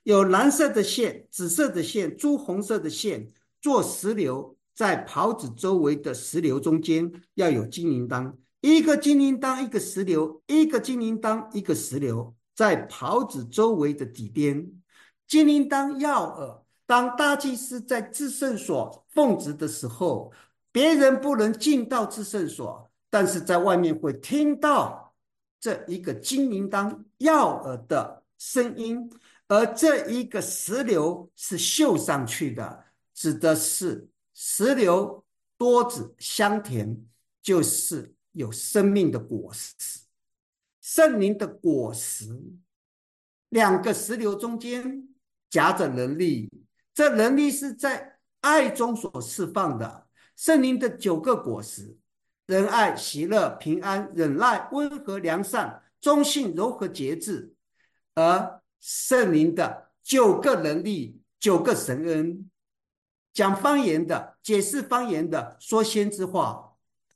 有蓝色的线、紫色的线、朱红色的线做石榴，在袍子周围的石榴中间要有金铃铛，一个金铃铛一个石榴，一个金铃铛一个石榴，在袍子周围的底边。金铃铛耀耳，当大祭司在至圣所奉职的时候，别人不能进到至圣所，但是在外面会听到这一个金铃铛耀耳的声音，而这一个石榴是绣上去的，指的是石榴多子香甜，就是有生命的果实，圣灵的果实。两个石榴中间夹着能力，这能力是在爱中所释放的。圣灵的九个果实：仁爱、喜乐、平安、忍耐、温和、良善、忠信、柔和、节制。而圣灵的九个能力，九个神恩：讲方言的，解释方言的，说先知话，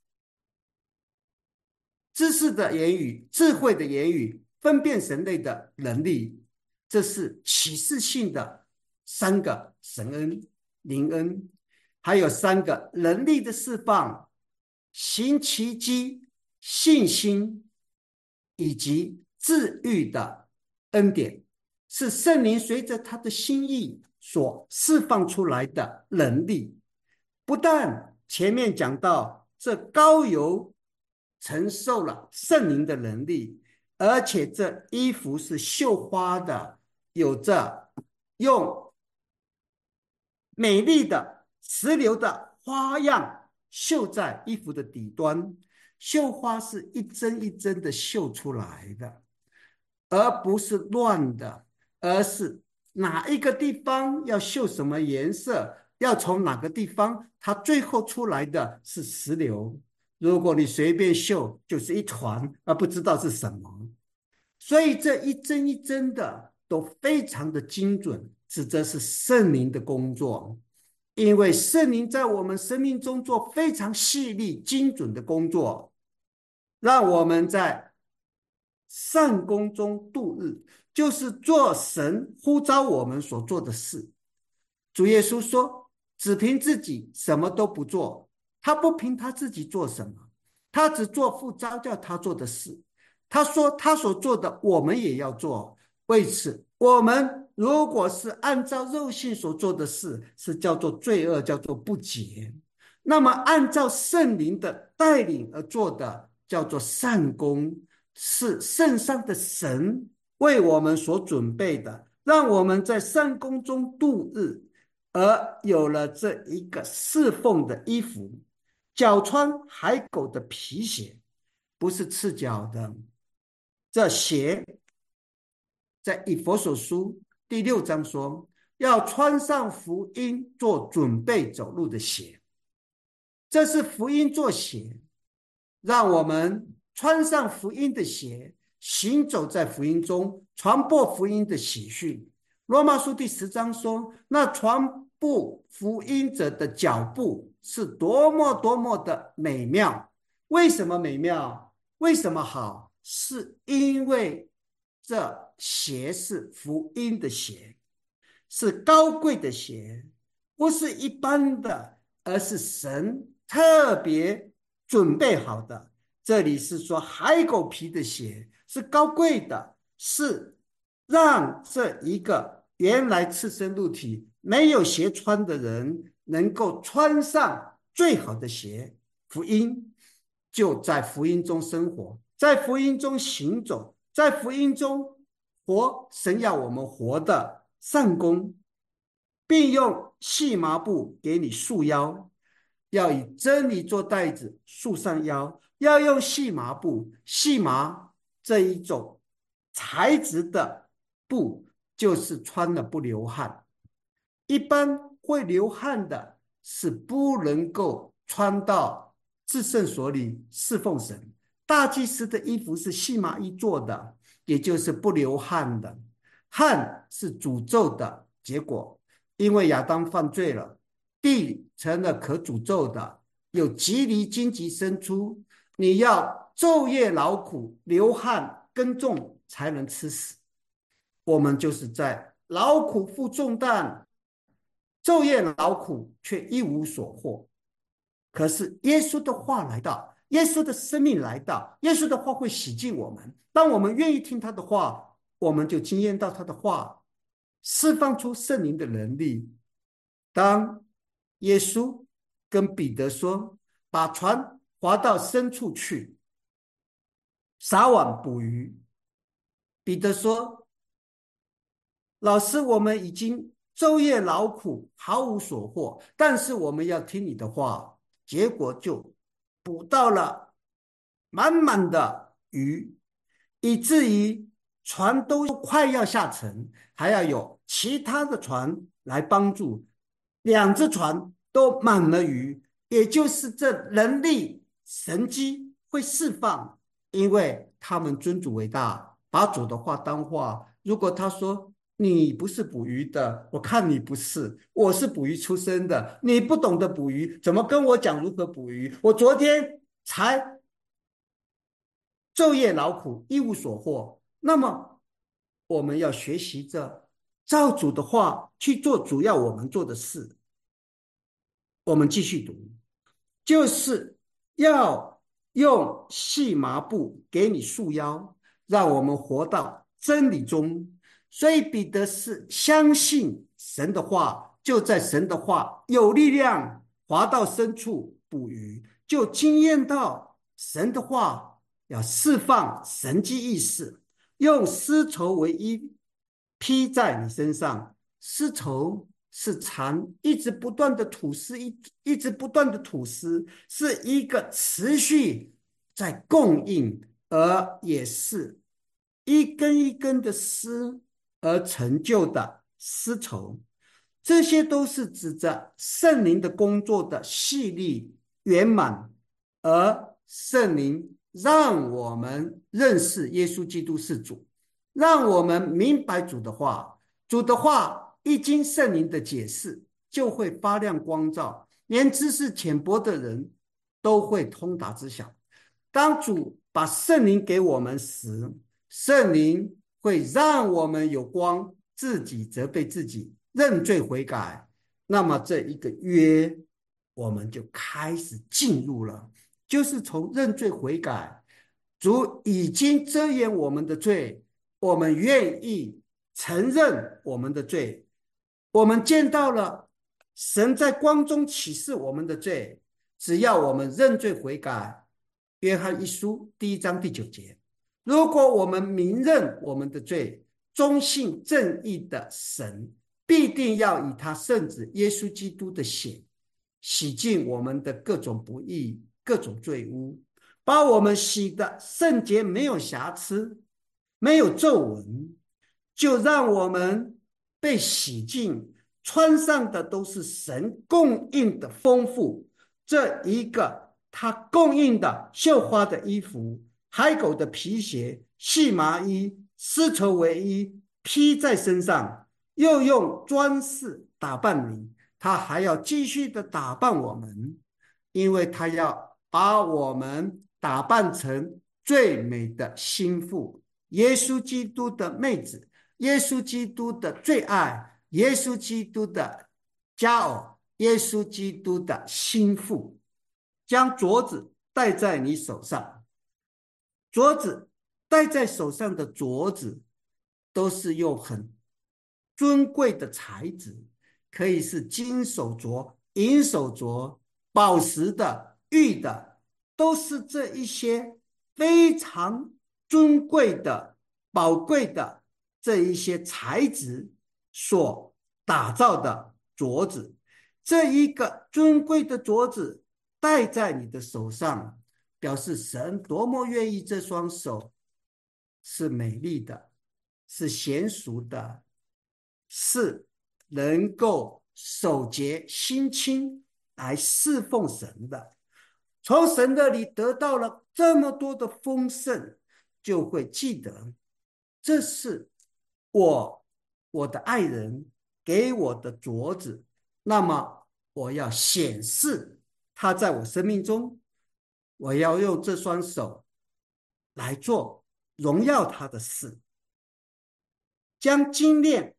知识的言语，智慧的言语，分辨神类的能力。这是启示性的三个神恩、灵恩，还有三个能力的释放：行奇迹、信心以及治愈的恩典，是圣灵随着他的心意所释放出来的能力。不但前面讲到这膏油承受了圣灵的能力，而且这衣服是绣花的，有着用美丽的石榴的花样绣在衣服的底端，绣花是一针一针的绣出来的，而不是乱的，而是哪一个地方要绣什么颜色，要从哪个地方，它最后出来的是石榴。如果你随便绣，就是一团，而不知道是什么。所以这一针一针的都非常的精准，指的是圣灵的工作。因为圣灵在我们生命中做非常细腻精准的工作，让我们在善功中度日，就是做神呼召我们所做的事。主耶稣说，只凭自己什么都不做，他不凭他自己做什么，他只做父召叫他做的事。他说他所做的我们也要做，为此我们如果是按照肉性所做的事，是叫做罪恶，叫做不洁。那么按照圣灵的带领而做的，叫做善功，是圣上的神为我们所准备的，让我们在善功中度日。而有了这一个侍奉的衣服，脚穿海狗的皮鞋，不是赤脚的。这鞋在以弗所书第六章说，要穿上福音做准备走路的鞋。这是福音做鞋，让我们穿上福音的鞋，行走在福音中，传播福音的喜讯。罗马书第十章说，那传播福音者的脚步是多么多么的美妙。为什么美妙？为什么好？是因为这鞋是福音的鞋，是高贵的鞋，不是一般的，而是神特别准备好的。这里是说海狗皮的鞋是高贵的，是让这一个原来赤身露体没有鞋穿的人能够穿上最好的鞋。福音就在福音中生活，在福音中行走，在福音中活神要我们活的善功，并用细麻布给你束腰，要以真理做带子束上腰，要用细麻布。细麻这一种材质的布，就是穿了不流汗。一般会流汗的是不能够穿到至圣所里侍奉神。大祭司的衣服是细麻衣做的，也就是不流汗的。汗是诅咒的结果，因为亚当犯罪了，地成了可诅咒的，有极离荆棘生出，你要昼夜劳苦流汗耕种才能吃死。我们就是在劳苦负重担，昼夜劳苦，却一无所获。可是耶稣的话来到，耶稣的生命来到，耶稣的话会洗净我们。当我们愿意听他的话，我们就经验到他的话，释放出圣灵的能力。当耶稣跟彼得说：“把船划到深处去，撒网捕鱼。”彼得说：“老师，我们已经昼夜劳苦，毫无所获，但是我们要听你的话。”结果就捕到了满满的鱼，以至于船都快要下沉，还要有其他的船来帮助。两只船都满了鱼，也就是这能力神机会释放，因为他们尊主为大，把主的话当话。如果他说你不是捕鱼的，我看你不是，我是捕鱼出身的，你不懂得捕鱼，怎么跟我讲如何捕鱼？我昨天才昼夜劳苦，一无所获。那么我们要学习着照主的话去做主要我们做的事。我们继续读，就是要用细麻布给你束腰，让我们活到真理中。所以彼得是相信神的话，就在神的话有力量，滑到深处捕鱼，就经验到神的话要释放神迹意识，用丝绸为衣披在你身上。丝绸是蚕一直不断的吐丝，一一直不断的吐丝，是一个持续在供应，而也是一根一根的丝而成就的丝绸。这些都是指着圣灵的工作的细腻圆满，而圣灵让我们认识耶稣基督是主，让我们明白主的话。主的话一经圣灵的解释，就会发亮光照，连知识浅薄的人都会通达知晓。当主把圣灵给我们时，圣灵会让我们有光，自己责备自己，认罪悔改。那么这一个约我们就开始进入了，就是从认罪悔改，主已经遮掩我们的罪，我们愿意承认我们的罪，我们见到了神在光中启示我们的罪，只要我们认罪悔改。约翰一书第一章第九节，如果我们明认我们的罪，忠信正义的神必定要以他圣子耶稣基督的血洗净我们的各种不义，各种罪污，把我们洗的圣洁，没有瑕疵，没有皱纹，就让我们被洗净，穿上的都是神供应的丰富。这一个他供应的绣花的衣服，海狗的皮鞋，细麻衣，丝绸为衣，披在身上，又用装饰打扮你。他还要继续的打扮我们，因为他要把我们打扮成最美的心腹，耶稣基督的妹子，耶稣基督的最爱，耶稣基督的佳偶，耶稣基督的心腹。将镯子戴在你手上，镯子戴在手上的镯子都是用很尊贵的材质，可以是金手镯、银手镯、宝石的、玉的，都是这一些非常尊贵的、宝贵的这一些材质所打造的镯子。这一个尊贵的镯子戴在你的手上，表示神多么愿意这双手是美丽的，是娴熟的，是能够手洁心清来侍奉神的。从神那里得到了这么多的丰盛，就会记得这是我我的爱人给我的镯子，那么我要显示他在我生命中，我要用这双手来做荣耀他的事。将金链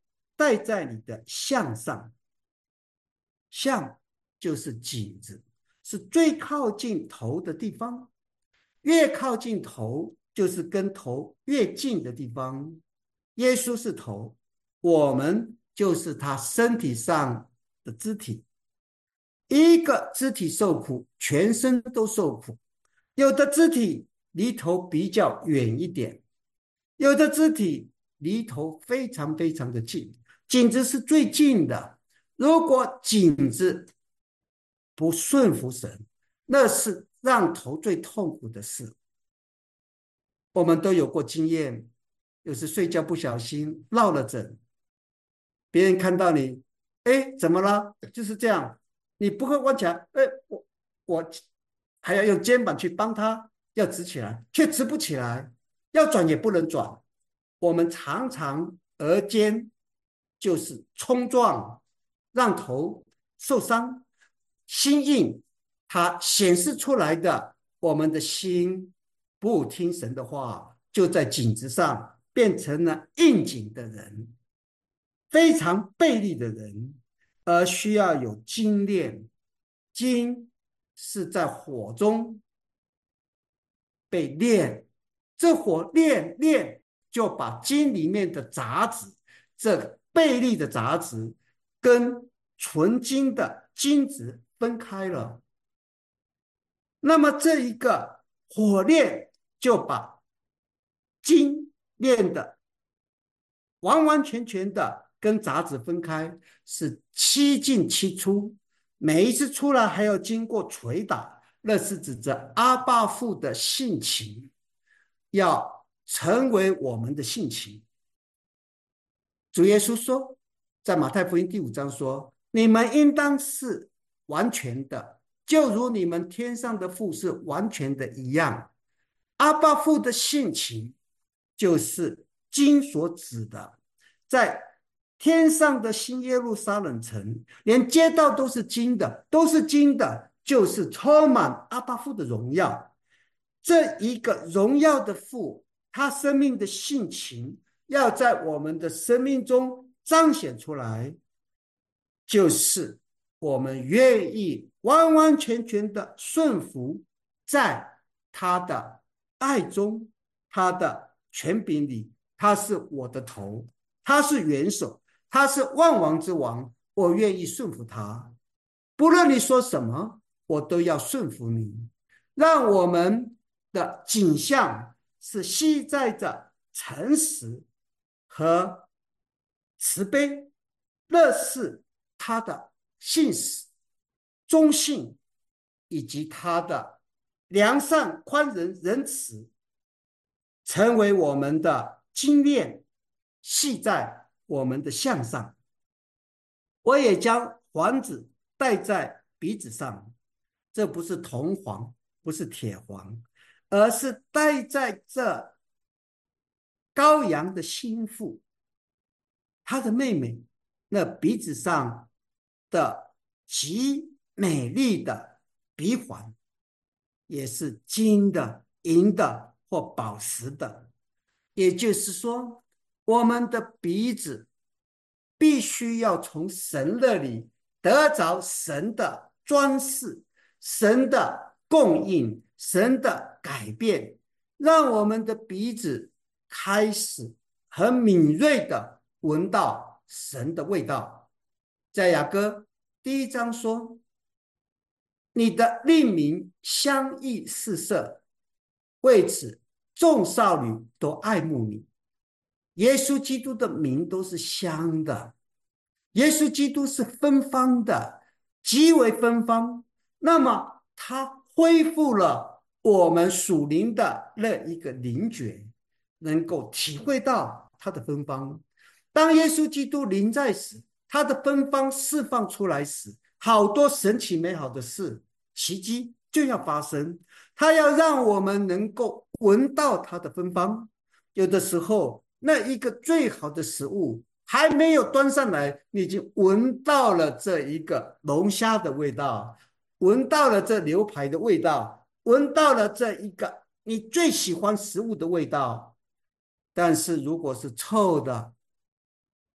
戴在你的项上。项就是颈子，是最靠近头的地方，越靠近头就是跟头越近的地方。耶稣是头，我们就是他身体上的肢体。一个肢体受苦，全身都受苦。有的肢体离头比较远一点，有的肢体离头非常非常的近。颈子是最近的，如果颈子不顺服神，那是让头最痛苦的事。我们都有过经验，有时睡觉不小心落了枕，别人看到你，哎，怎么了？就是这样，你不会弯起来，哎，我我还要用肩膀去帮他，要直起来，却直不起来，要转也不能转。我们常常额间就是冲撞，让头受伤，心硬，它显示出来的，我们的心不听神的话，就在颈子上变成了硬颈的人，非常悖逆的人，而需要有精炼。精是在火中被炼，这火炼炼就把金里面的杂质，这贝粒的杂质跟纯金的金子分开了。那么这一个火炼就把金炼的完完全全的跟杂质分开，是七进七出，每一次出来还要经过捶打，那是指着阿爸父的性情要成为我们的性情。主耶稣说，在马太福音第五章说，你们应当是完全的，就如你们天上的父是完全的一样。阿爸父的性情就是经所指的，在天上的新耶路撒冷城，连街道都是金的，都是金的，就是充满阿爸父的荣耀。这一个荣耀的父，他生命的性情要在我们的生命中彰显出来，就是我们愿意完完全全的顺服在他的爱中，他的权柄里。他是我的头，他是元首，他是万王之王，我愿意顺服他。不论你说什么，我都要顺服你。让我们的景象是系在着诚实和慈悲，那是他的信实、忠信，以及他的良善、宽仁、仁慈，成为我们的精炼，系在我们的项上。我也将环子戴在鼻子上，这不是铜环，不是铁环，而是戴在这羔羊的心腹，他的妹妹那鼻子上的极美丽的鼻环，也是金的、银的或宝石的。也就是说，我们的鼻子必须要从神那里得着神的装饰、神的供应、神的改变，让我们的鼻子开始很敏锐的闻到神的味道。在雅歌第一章说，你的令名香溢四射，为此众少女都爱慕你。耶稣基督的名都是香的，耶稣基督是芬芳的，极为芬芳。那么他恢复了我们属灵的那一个灵觉，能够体会到他的芬芳。当耶稣基督临在时，他的芬芳释放出来时，好多神奇美好的事、奇迹就要发生。他要让我们能够闻到他的芬芳。有的时候，那一个最好的食物还没有端上来，你已经闻到了这一个龙虾的味道，闻到了这牛排的味道，闻到了这一个你最喜欢食物的味道。但是如果是臭的，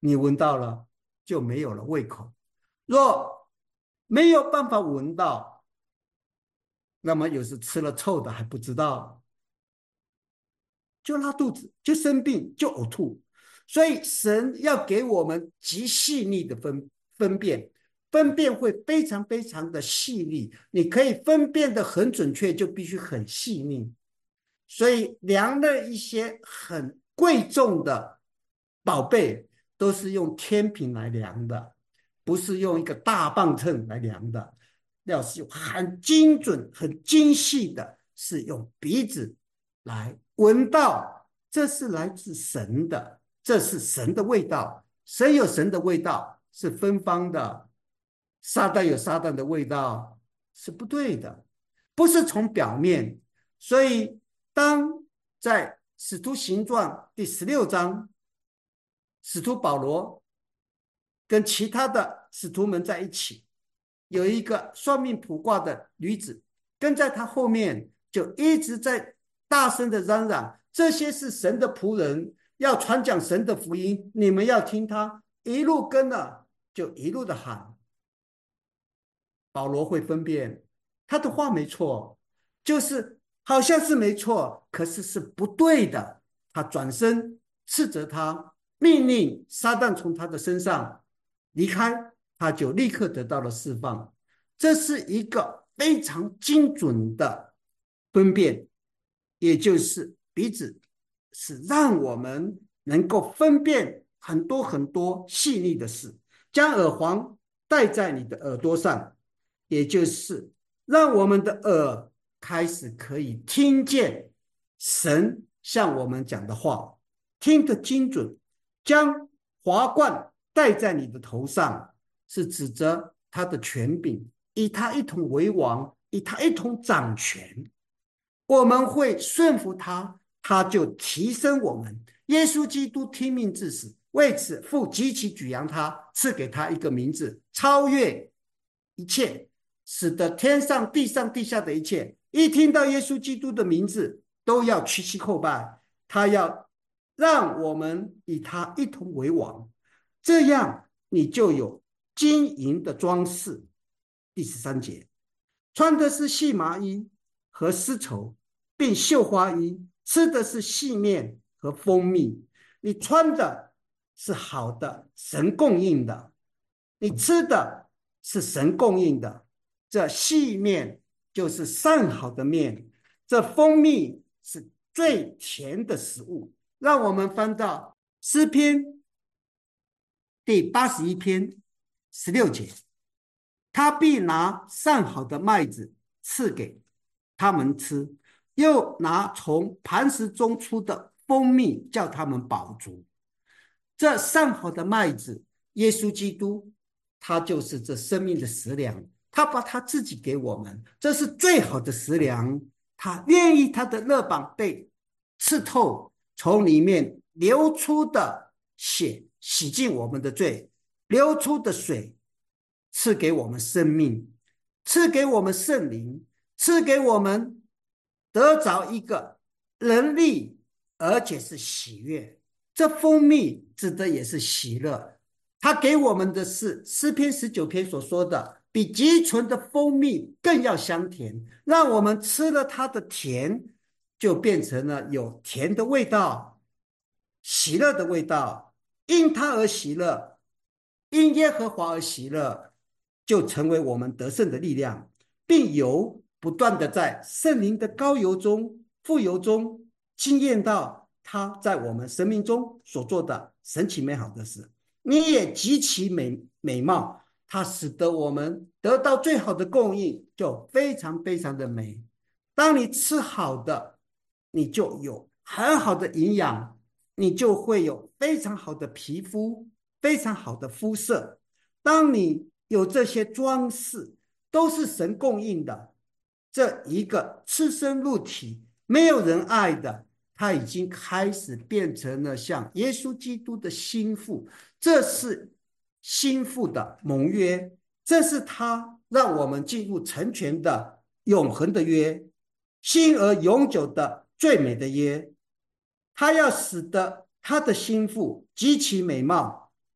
你闻到了就没有了胃口。若没有办法闻到，那么有时吃了臭的还不知道，就拉肚子，就生病，就呕吐。所以神要给我们极细腻的分分辨，分辨会非常非常的细腻。你可以分辨的很准确，就必须很细腻。所以量了一些很贵重的宝贝，都是用天平来量的，不是用一个大磅秤来量的。要是有很精准、很精细的，是用鼻子来闻到，这是来自神的，这是神的味道。神有神的味道，是芬芳的；撒旦有撒旦的味道，是不对的，不是从表面。所以，当在使徒行传第十六章，使徒保罗跟其他的使徒们在一起，有一个算命卜卦的女子跟在他后面，就一直在大声的嚷嚷，这些是神的仆人，要传讲神的福音，你们要听他。一路跟了，就一路的喊。保罗会分辨他的话没错，就是好像是没错，可是是不对的。他转身斥责他，命令撒旦从他的身上离开，他就立刻得到了释放。这是一个非常精准的分辨，也就是鼻子是让我们能够分辨很多很多细腻的事。将耳环戴在你的耳朵上，也就是让我们的耳开始可以听见神向我们讲的话，听得精准。将华冠戴在你的头上，是指着他的权柄，以他一同为王，以他一同掌权。我们会顺服他，他就提升我们。耶稣基督听命至死，为此父极其举扬他，赐给他一个名字，超越一切，使得天上地上地下的一切一听到耶稣基督的名字都要屈膝叩拜。他要让我们以他一同为王，这样你就有金银的装饰。第十三节，穿的是细麻衣和丝绸，并绣花衣，吃的是细面和蜂蜜。你穿的是好的，神供应的；你吃的是神供应的。这细面就是上好的面，这蜂蜜是最甜的食物。让我们翻到诗篇第八十一篇十六节，他必拿上好的麦子赐给他们吃，又拿从磐石中出的蜂蜜叫他们饱足。这上好的麦子，耶稣基督，他就是这生命的食粮，他把他自己给我们，这是最好的食粮。他愿意他的肋膀被刺透，从里面流出的血洗净我们的罪，流出的水赐给我们生命，赐给我们圣灵，赐给我们得着一个能力，而且是喜悦。这蜂蜜指的也是喜乐，他给我们的是诗篇十九篇所说的，比极纯的蜂蜜更要香甜，让我们吃了它的甜，就变成了有甜的味道，喜乐的味道。因他而喜乐，因耶和华而喜乐，就成为我们得胜的力量，并由不断的在圣灵的膏油中、富油中经验到他在我们生命中所做的神奇美好的事。你也极其 美, 美貌，它使得我们得到最好的供应，就非常非常的美。当你吃好的，你就有很好的营养，你就会有非常好的皮肤，非常好的肤色。当你有这些装饰，都是神供应的。这一个赤身露体没有人爱的，他已经开始变成了像耶稣基督的心腹。这是心腹的盟约，这是他让我们进入成全的永恒的约，新而永久的最美的约。他要使得他的心腹极其美貌，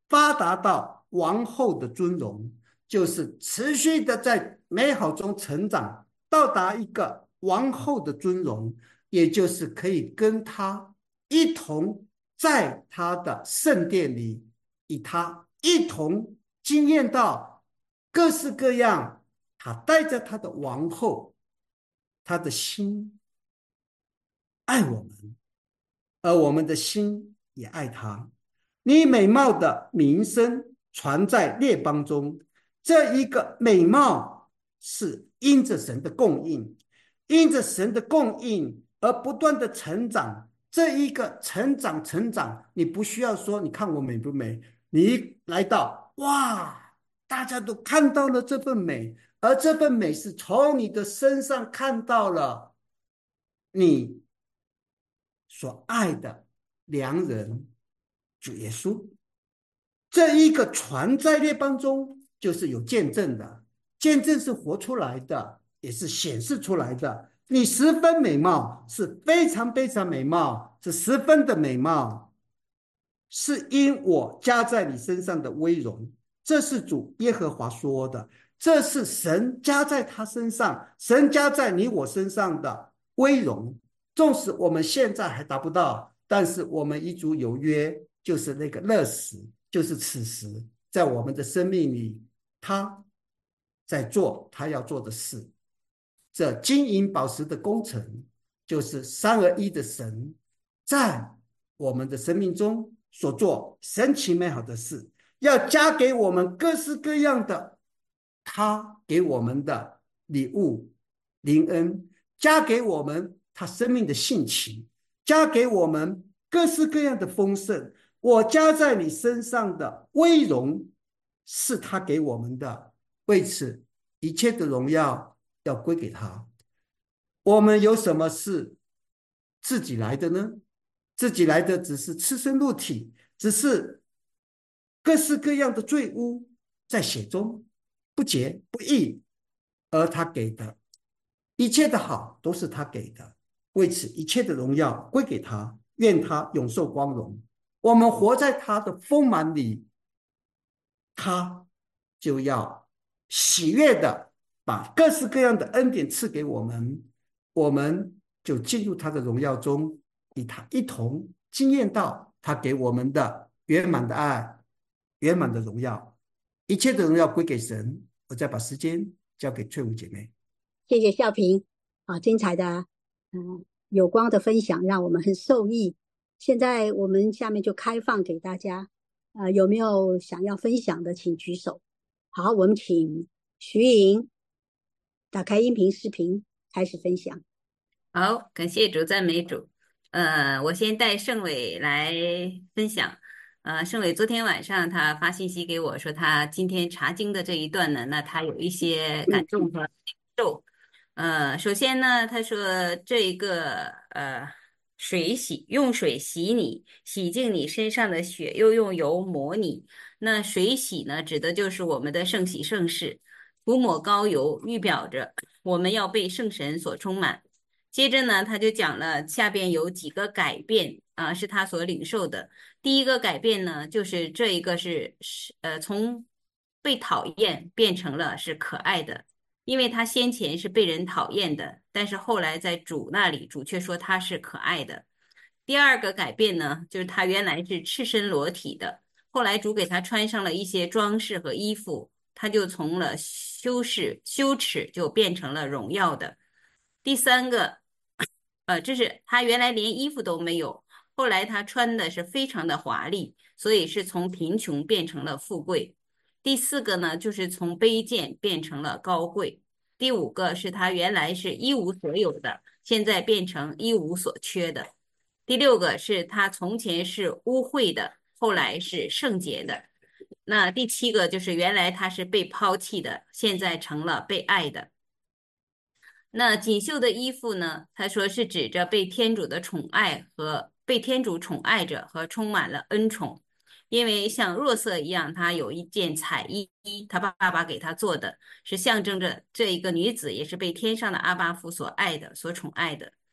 发达到王后的尊荣，就是持续的在美好中成长，到达一个王后的尊荣，也就是可以跟他一同在他的圣殿里，与他一同经验到各式各样，他带着他的王后，他的心爱我们，而我们的心也爱他。你美貌的名声传在列邦中，这一个美貌是因着神的供应，因着神的供应而不断的成长。这一个成长成长，你不需要说你看我美不美，你一来到，哇，大家都看到了这份美，而这份美是从你的身上看到了你所爱的良人主耶稣。这一个传在列邦中，就是有见证的，见证是活出来的，也是显示出来的。你十分美貌，是非常非常美貌，是十分的美貌，是因我加在你身上的威荣。这是主耶和华说的，这是神加在他身上，神加在你我身上的威荣。纵使我们现在还达不到，但是我们与主有约，就是那个乐时，就是此时，在我们的生命里，他在做他要做的事。这金银宝石的工程，就是三而一的神在我们的生命中所做神奇美好的事，要加给我们各式各样的他给我们的礼物灵恩，加给我们他生命的性情，加给我们各式各样的丰盛。我加在你身上的威荣是他给我们的，为此一切的荣耀要归给他。我们有什么是自己来的呢？自己来的只是赤身露体，只是各式各样的罪污在血中不洁不义，而他给的一切的好都是他给的，为此一切的荣耀归给他，愿他永受光荣。我们活在他的丰满里，他就要喜悦的把各式各样的恩典赐给我们，我们就进入他的荣耀中，与他一同经验到他给我们的圆满的爱，圆满的荣耀。一切的荣耀归给神。我再把时间交给翠舞姐妹。 谢谢孝平啊，精彩的嗯有光的分享，让我们很受益。现在我们下面就开放给大家，呃，有没有想要分享的，请举手。好，我们请徐莹打开音频视频，开始分享。 好，感谢主，赞美主。呃，我先带盛伟来分享。呃，盛伟昨天晚上他发信息给我说，他今天查经的这一段呢，那他有一些感动和感受。呃，首先呢，他说这一个呃水洗用水洗你，洗净你身上的血，又用油抹你。那水洗呢，指的就是我们的圣洗圣事，涂抹膏油，预表着我们要被圣神所充满。接着呢，他就讲了下边有几个改变啊，是他所领受的。第一个改变呢，就是这一个是是呃从被讨厌变成了是可爱的，因为他先前是被人讨厌的，但是后来在主那里，主却说他是可爱的。第二个改变呢，就是他原来是赤身裸体的，后来主给他穿上了一些装饰和衣服，他就从了羞耻羞耻就变成了荣耀的。第三个。呃，这是他原来连衣服都没有，后来他穿的是非常的华丽，所以是从贫穷变成了富贵。第四个呢，就是从卑贱变成了高贵。第五个是他原来是一无所有的，现在变成一无所缺的。第六个是他从前是污秽的，后来是圣洁的。那第七个就是原来他是被抛弃的，现在成了被爱的。那锦绣的衣服呢？他说是指着被天主的宠爱和被天主宠爱着和充满了恩宠，因为像若瑟一样，她有一件彩衣，她爸爸给她做的，是象征着这一个女子也是被天上的阿爸父所爱的、所宠爱的。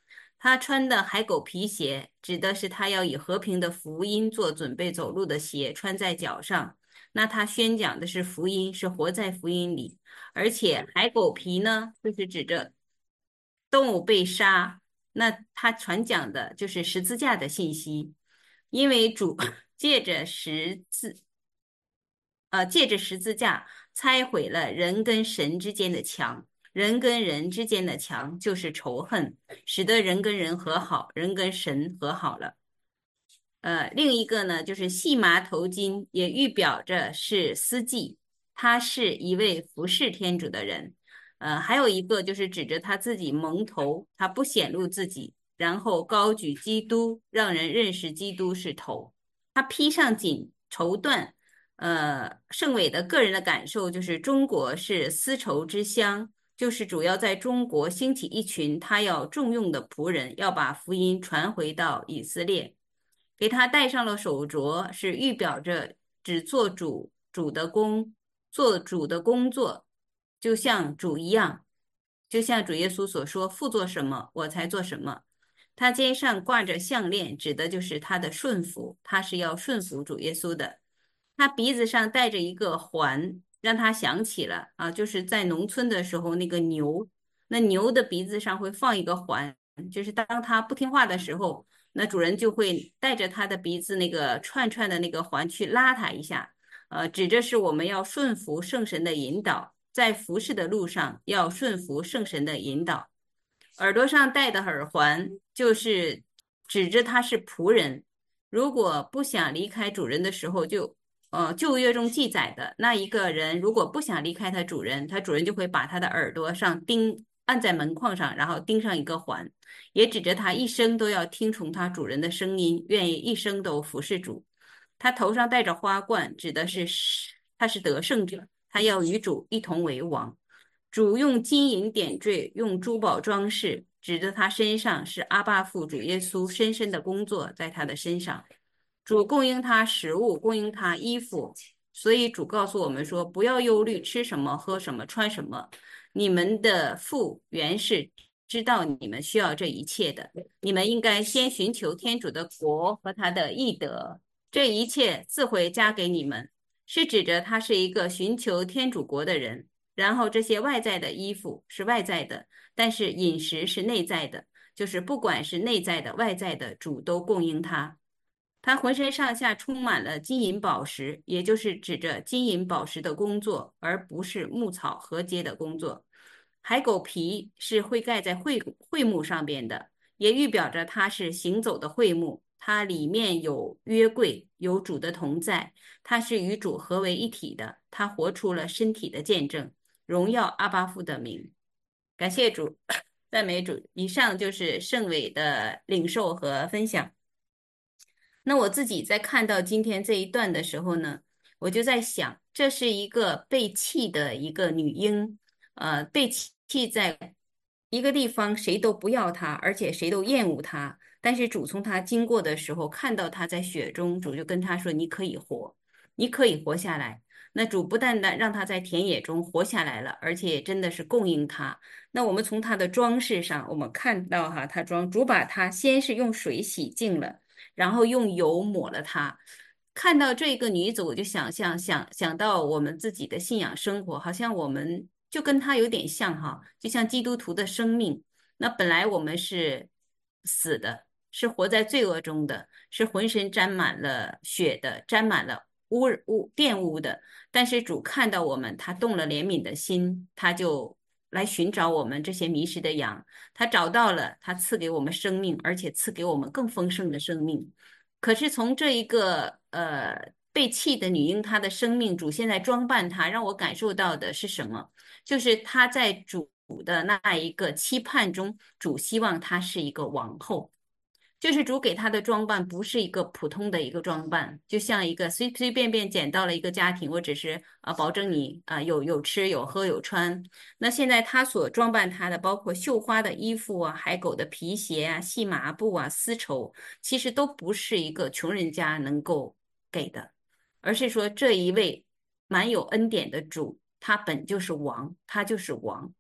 他穿的海狗皮鞋，指的是他要以和平的福音做准备走路的鞋，穿在脚上。那他宣讲的是福音，是活在福音里。而且海狗皮呢，就是指着动物被杀，那他传讲的就是十字架的信息，因为主借着十字，呃，借着十字架拆毁了人跟神之间的墙。人跟人之间的墙就是仇恨，使得人跟人和好，人跟神和好了。呃，另一个呢，就是细麻头巾，也预表着是司祭，他是一位服侍天主的人。呃，还有一个就是指着他自己蒙头，他不显露自己，然后高举基督，让人认识基督是头。他披上锦绸缎。呃，盛伟的个人的感受就是中国是丝绸之乡，就是主要在中国兴起一群他要重用的仆人，要把福音传回到以色列。给他戴上了手镯，是预表着只做主主的工，做主的工作，就像主一样，就像主耶稣所说：父做什么，我才做什么。他肩上挂着项链，指的就是他的顺服，他是要顺服主耶稣的。他鼻子上戴着一个环，让他想起了啊，就是在农村的时候，那个牛，那牛的鼻子上会放一个环，就是当它不听话的时候，那主人就会带着他的鼻子那个串串的那个环去拉它一下，呃，指着是我们要顺服圣神的引导，在服侍的路上要顺服圣神的引导。耳朵上戴的耳环就是指着他是仆人，如果不想离开主人的时候就，呃旧约中记载的那一个人，如果不想离开他主人，他主人就会把他的耳朵上钉按在门框上，然后钉上一个环，也指着他一生都要听从他主人的声音，愿意一生都服侍主。他头上戴着花冠，指的是他是得胜者，他要与主一同为王。主用金银点缀，用珠宝装饰，指着他身上是阿爸父主耶稣深深的工作在他的身上。主供应他食物，供应他衣服，所以主告诉我们说：不要忧虑吃什么、喝什么、穿什么。你们的父原是知道你们需要这一切的，你们应该先寻求天主的国和他的义德，这一切自会加给你们。是指着他是一个寻求天主国的人。然后这些外在的衣服是外在的，但是饮食是内在的，就是不管是内在的、外在的，主都供应他。他浑身上下充满了金银宝石，也就是指着金银宝石的工作，而不是牧草禾秸的工作。海狗皮是会盖在会会幕上边的，也预表着它是行走的会幕，它里面有约柜，有主的同在，它是与主合为一体的，它活出了身体的见证。荣耀阿巴父的名，感谢主，赞美主。以上就是圣伟的领受和分享。那我自己在看到今天这一段的时候呢，我就在想，这是一个被弃的一个女婴，呃，被弃在一个地方，谁都不要她，而且谁都厌恶她。但是主从她经过的时候，看到她在雪中，主就跟她说：“你可以活，你可以活下来。”那主不但单让他在田野中活下来了，而且真的是供应他。那我们从他的装饰上，我们看到哈，他装主把他先是用水洗净了，然后用油抹了他。看到这个女子，我就想象想想到我们自己的信仰生活，好像我们就跟她有点像哈，就像基督徒的生命。那本来我们是死的，是活在罪恶中的，是浑身沾满了血的，沾满了污污玷污的。但是主看到我们，他动了怜悯的心，他就来寻找我们这些迷失的羊。他找到了，他赐给我们生命，而且赐给我们更丰盛的生命。可是从这一个呃被弃的女婴，她的生命，主现在装扮她，让我感受到的是什么？就是她在主的那一个期盼中，主希望她是一个王后。就是主给她的装扮不是一个普通的一个装扮，就像一个随随便便捡到了一个家庭，我只是啊保证你啊有有吃有喝有穿。那现在她所装扮她的，包括绣花的衣服啊、海狗的皮鞋啊、细麻布啊、丝绸，其实都不是一个穷人家能够给的，而是说这一位满有恩典的主，他本就是王，他就是王。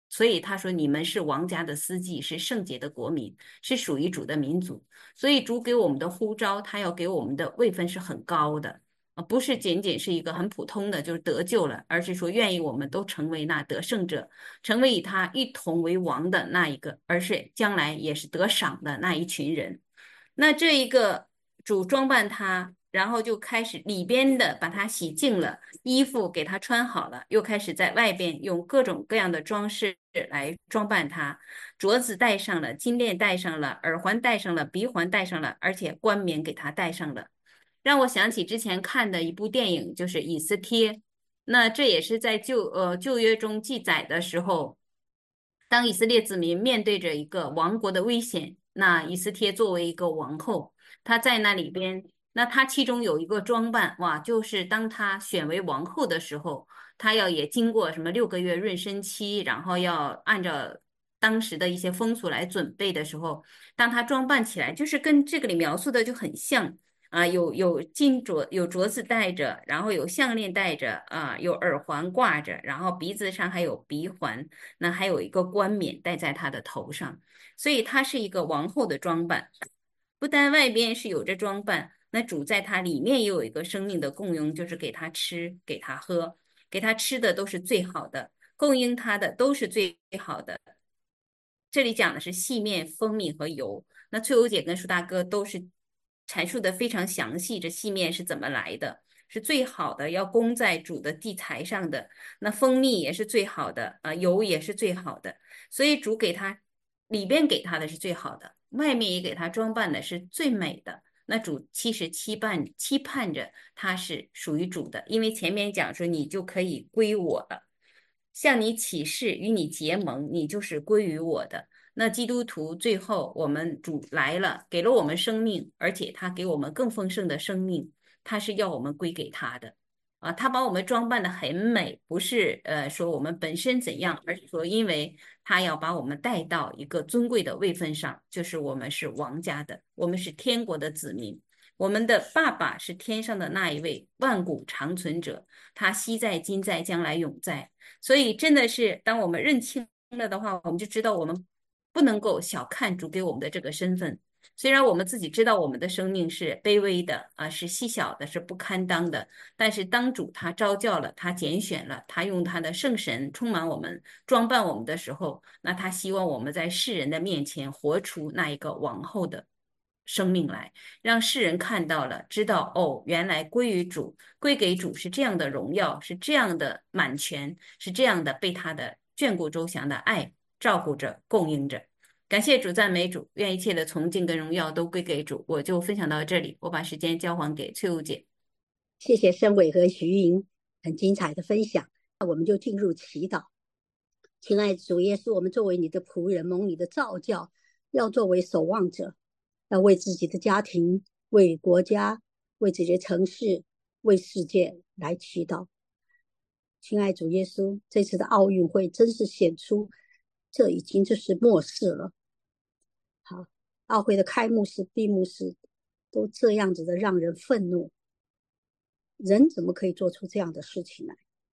所以他说你们是王家的司祭，是圣洁的国民，是属于主的民族。所以主给我们的呼召，他要给我们的位分是很高的。啊，不是仅仅是一个很普通的，就是得救了，而是说愿意我们都成为那得胜者，成为与他一同为王的那一个，而是将来也是得赏的那一群人。那这一个主装扮他，然后就开始里边的把他洗净了，衣服给他穿好了，又开始在外边用各种各样的装饰来装扮他，镯子戴上了，金链戴上了，耳环戴上了，鼻环戴上了，而且冠冕给他戴上了。让我想起之前看的一部电影，就是以斯帖。那这也是在旧呃旧约中记载的时候，当以色列子民面对着一个亡国的危险，那以斯帖作为一个王后，她在那里边，那她其中有一个装扮，哇，就是当她选为王后的时候，她要也经过什么六个月妊娠期，然后要按照当时的一些风俗来准备的时候，当她装扮起来，就是跟这个里描述的就很像。啊，有有金镯，有镯子戴着，然后有项链戴着，啊，有耳环挂着，然后鼻子上还有鼻环，那还有一个冠冕戴在她的头上，所以她是一个王后的装扮。不但外边是有着装扮，那主在她里面也有一个生命的供应，就是给她吃，给她喝，给她吃的都是最好的，供应她的都是最好的。这里讲的是细面、蜂蜜和油。那翠油姐跟舒大哥都是阐述的非常详细，这细面是怎么来的，是最好的，要供在主的地台上的。那蜂蜜也是最好的，啊、油也是最好的。所以主给他里边给他的是最好的，外面也给他装扮的是最美的。那主其实期盼期盼着他是属于主的，因为前面讲说你就可以归我了。向你起誓，与你结盟，你就是归于我的。那基督徒最后我们主来了，给了我们生命，而且他给我们更丰盛的生命，他是要我们归给他的。啊，他把我们装扮的很美，不是呃说我们本身怎样，而是说因为他要把我们带到一个尊贵的位分上，就是我们是王家的，我们是天国的子民，我们的爸爸是天上的那一位万古长存者，他昔在、今在、将来永在。所以真的是，当我们认清了的话，我们就知道我们不能够小看主给我们的这个身份。虽然我们自己知道我们的生命是卑微的啊，是细小的，是不堪当的，但是当主他召叫了，他拣选了，他用他的圣神充满我们，装扮我们的时候，那他希望我们在世人的面前活出那一个王后的生命来，让世人看到了，知道哦，原来归于主，归给主是这样的荣耀，是这样的满全，是这样的被他的眷顾周详的爱照顾着、供应着。感谢主，赞美主，愿一切的崇敬跟荣耀都归给主。我就分享到这里，我把时间交还给翠梧姐。 谢谢申伟和徐莹很精彩的分享。那我们就进入祈祷。亲爱的主耶稣，我们作为你的仆人，蒙你的召教，要作为守望者，要为自己的家庭、为国家、为这些城市、为世界来祈祷。亲爱的主耶稣，这次的奥运会真是显出这已经就是末世了。好，奥会的开幕式、闭幕式都这样子的让人愤怒，人怎么可以做出这样的事情来？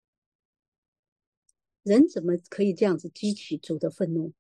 人怎么可以这样子激起主的愤怒？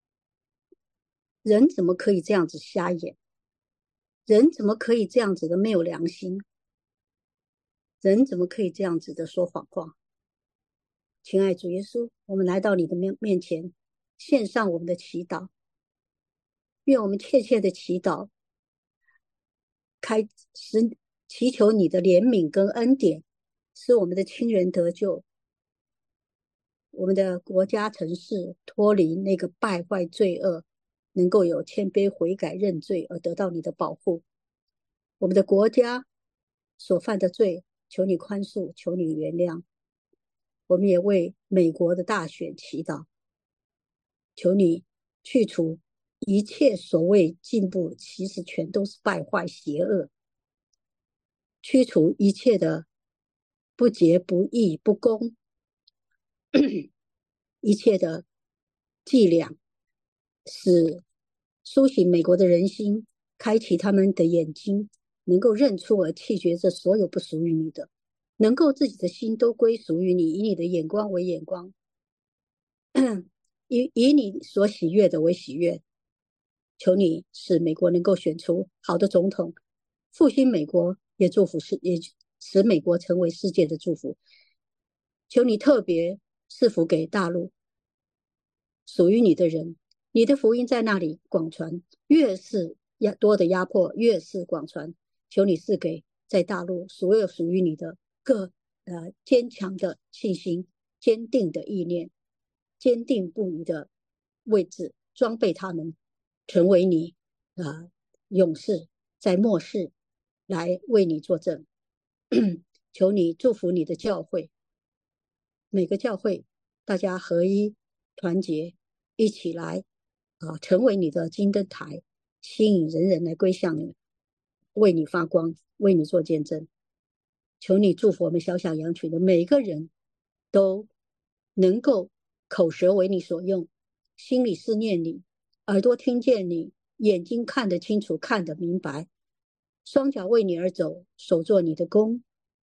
人怎么可以这样子瞎眼？人怎么可以这样子的没有良心？人怎么可以这样子的说谎话？亲爱主耶稣，我们来到你的面面前，献上我们的祈祷，愿我们切切的祈祷，开使祈求你的怜悯跟恩典，使我们的亲人得救，我们的国家城市脱离那个败坏罪恶，能够有谦卑悔改认罪而得到你的保护。我们的国家所犯的罪，求你宽恕，求你原谅。我们也为美国的大选祈祷，求你去除一切所谓进步，其实全都是败坏邪恶，驱除一切的不洁不义不公，一切的伎俩，使苏醒美国的人心，开启他们的眼睛，能够认出而弃绝这所有不属于你的，能够自己的心都归属于你，以你的眼光为眼光， 以以你所喜悦的为喜悦，求你使美国能够选出好的总统，复兴美国，也祝福世，也使美国成为世界的祝福。求你特别赐福给大陆，属于你的人，你的福音在那里广传，越是压多的压迫，越是广传。求你赐给在大陆所有属于你的各呃坚强的信心、坚定的意念、坚定不移的位置，装备他们成为你啊、呃、勇士，在末世来为你作证。求你祝福你的教会，每个教会大家合一团结，一起来啊、呃，成为你的金灯台，吸引人人来归向你，为你发光，为你做见证。求你祝福我们小小羊群的每个人都能够口舌为你所用，心里思念你，耳朵听见你，眼睛看得清楚，看得明白，双脚为你而走，手做你的工，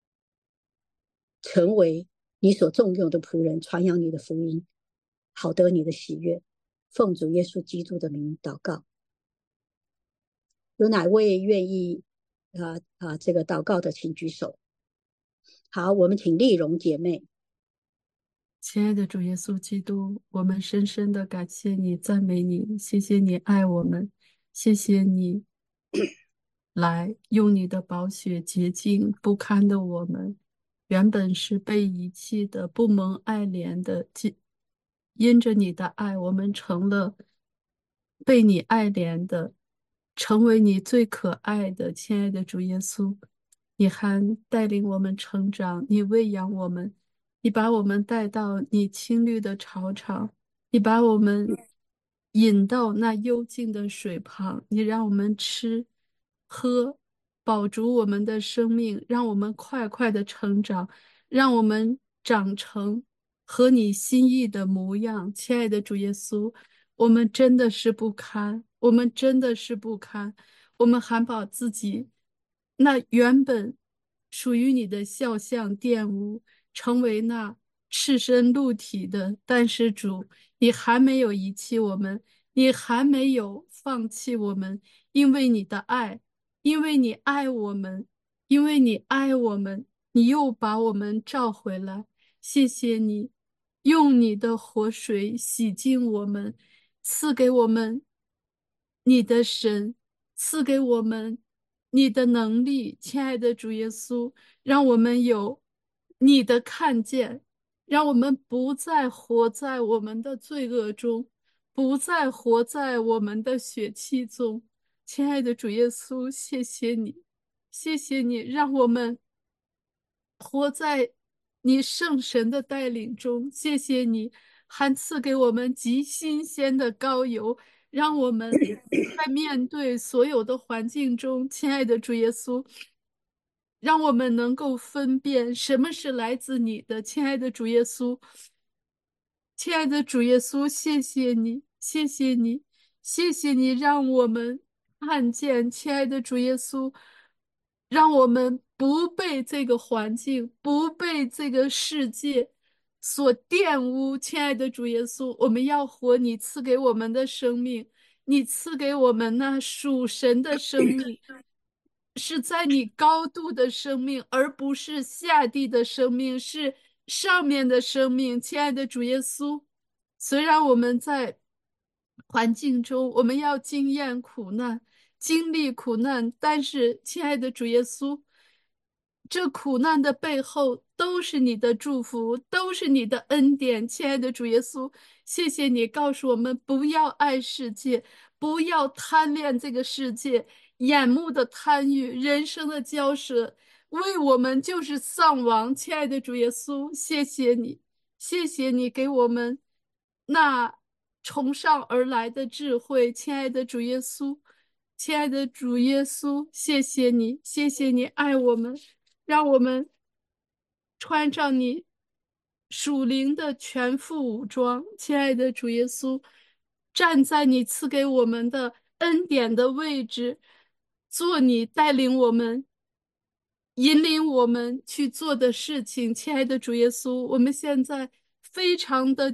成为你所重用的仆人，传扬你的福音，好得你的喜悦。奉主耶稣基督的名祷告。有哪位愿意啊啊这个祷告的，请举手。好，我们请丽蓉姐妹。 亲爱的主耶稣基督，我们深深的感谢你，赞美你，谢谢你爱我们，谢谢你来用你的宝血洁净不堪的我们，原本是被遗弃的，不蒙爱怜的，因着你的爱，我们成了被你爱怜的，成为你最可爱的。亲爱的主耶稣，你还带领我们成长，你喂养我们，你把我们带到你青绿的草场，你把我们引到那幽静的水旁，你让我们吃喝，饱足我们的生命，让我们快快的成长，让我们长成合你心意的模样。亲爱的主耶稣，我们真的是不堪，我们真的是不堪，我们还把自己那原本属于你的肖像玷污，成为那赤身露体的。但是主，你还没有遗弃我们，你还没有放弃我们，因为你的爱，因为你爱我们，因为你爱我们，你又把我们召回来。谢谢你，用你的活水洗净我们，赐给我们你的神，赐给我们你的能力。亲爱的主耶稣，让我们有你的看见，让我们不再活在我们的罪恶中，不再活在我们的血气中。亲爱的主耶稣，谢谢你，谢谢你，让我们活在你圣神的带领中。谢谢你，还赐给我们极新鲜的膏油，让我们在面对所有的环境中，亲爱的主耶稣，让我们能够分辨什么是来自你的。亲爱的主耶稣，亲爱的主耶稣，谢谢你，谢谢你，谢谢你，让我们看见。亲爱的主耶稣，让我们不被这个环境，不被这个世界所玷污。亲爱的主耶稣，我们要活你赐给我们的生命，你赐给我们那属神的生命，是在你高度的生命，而不是下地的生命，是上面的生命。亲爱的主耶稣，虽然我们在环境中，我们要经验苦难，经历苦难，但是亲爱的主耶稣，这苦难的背后都是你的祝福，都是你的恩典。亲爱的主耶稣，谢谢你告诉我们不要爱世界，不要贪恋这个世界，眼目的贪欲，人生的骄奢，为我们就是丧亡。亲爱的主耶稣，谢谢你，谢谢你给我们那从上而来的智慧。亲爱的主耶稣，亲爱的主耶稣，谢谢你，谢谢你爱我们，让我们穿上你属灵的全副武装。亲爱的主耶稣，站在你赐给我们的恩典的位置，做你带领我们、引领我们去做的事情。亲爱的主耶稣，我们现在非常的急，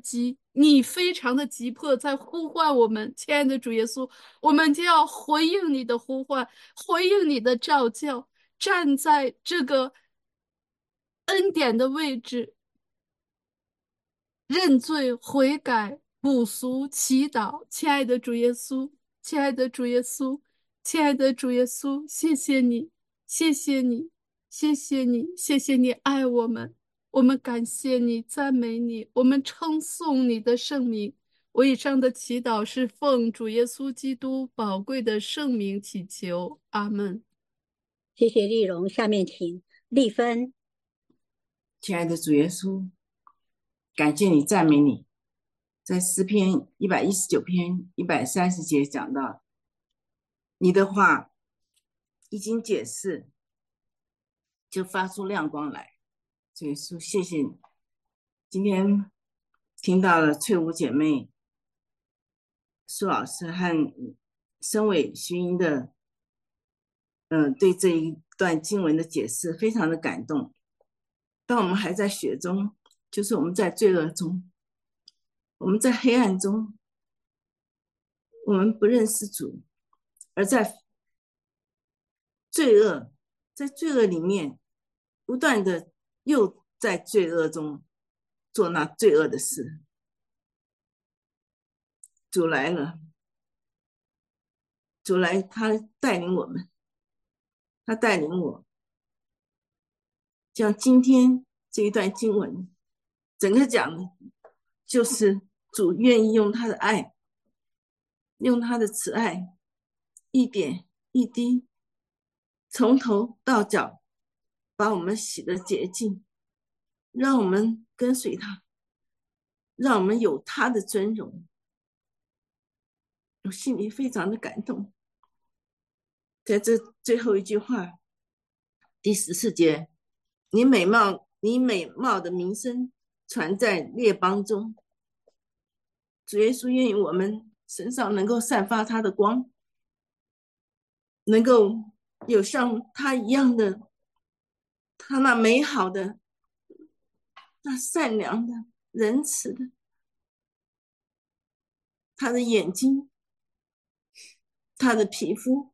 你非常的急迫，在呼唤我们，亲爱的主耶稣，我们就要回应你的呼唤，回应你的召叫，站在这个恩典的位置，认罪悔改、补赎、祈祷。亲爱的主耶稣，亲爱的主耶稣，亲爱的主耶稣，谢谢你，谢谢你，谢谢你，谢谢你爱我们。我们感谢你，赞美你，我们称颂你的圣名。我以上的祈祷是奉主耶稣基督宝贵的圣名祈求，阿门。 谢谢丽蓉，下面请丽芬。 亲爱的主耶稣，感谢你，赞美你。在诗篇一百一十九篇一百三十节讲到，你的话一经解释，就发出亮光来。主耶稣，谢谢你。今天听到了翠舞姐妹、苏老师和申伟徐英的，嗯、呃，对这一段经文的解释，非常的感动。当我们还在雪中，就是我们在罪恶中，我们在黑暗中，我们不认识主，而在罪恶，在罪恶里面不断的又在罪恶中做那罪恶的事。主来了，主来，他带领我们，他带领我，像今天这一段经文，整个讲的就是主愿意用他的爱，用他的慈爱，一点一滴，从头到脚，把我们洗得洁净，让我们跟随他，让我们有他的尊荣。我心里非常的感动。在这最后一句话，第十四节，你美貌，你美貌的名声传在列邦中。主耶稣愿意我们身上能够散发他的光，能够有像他一样的，他那美好的、那善良的、仁慈的，他的眼睛，他的皮肤，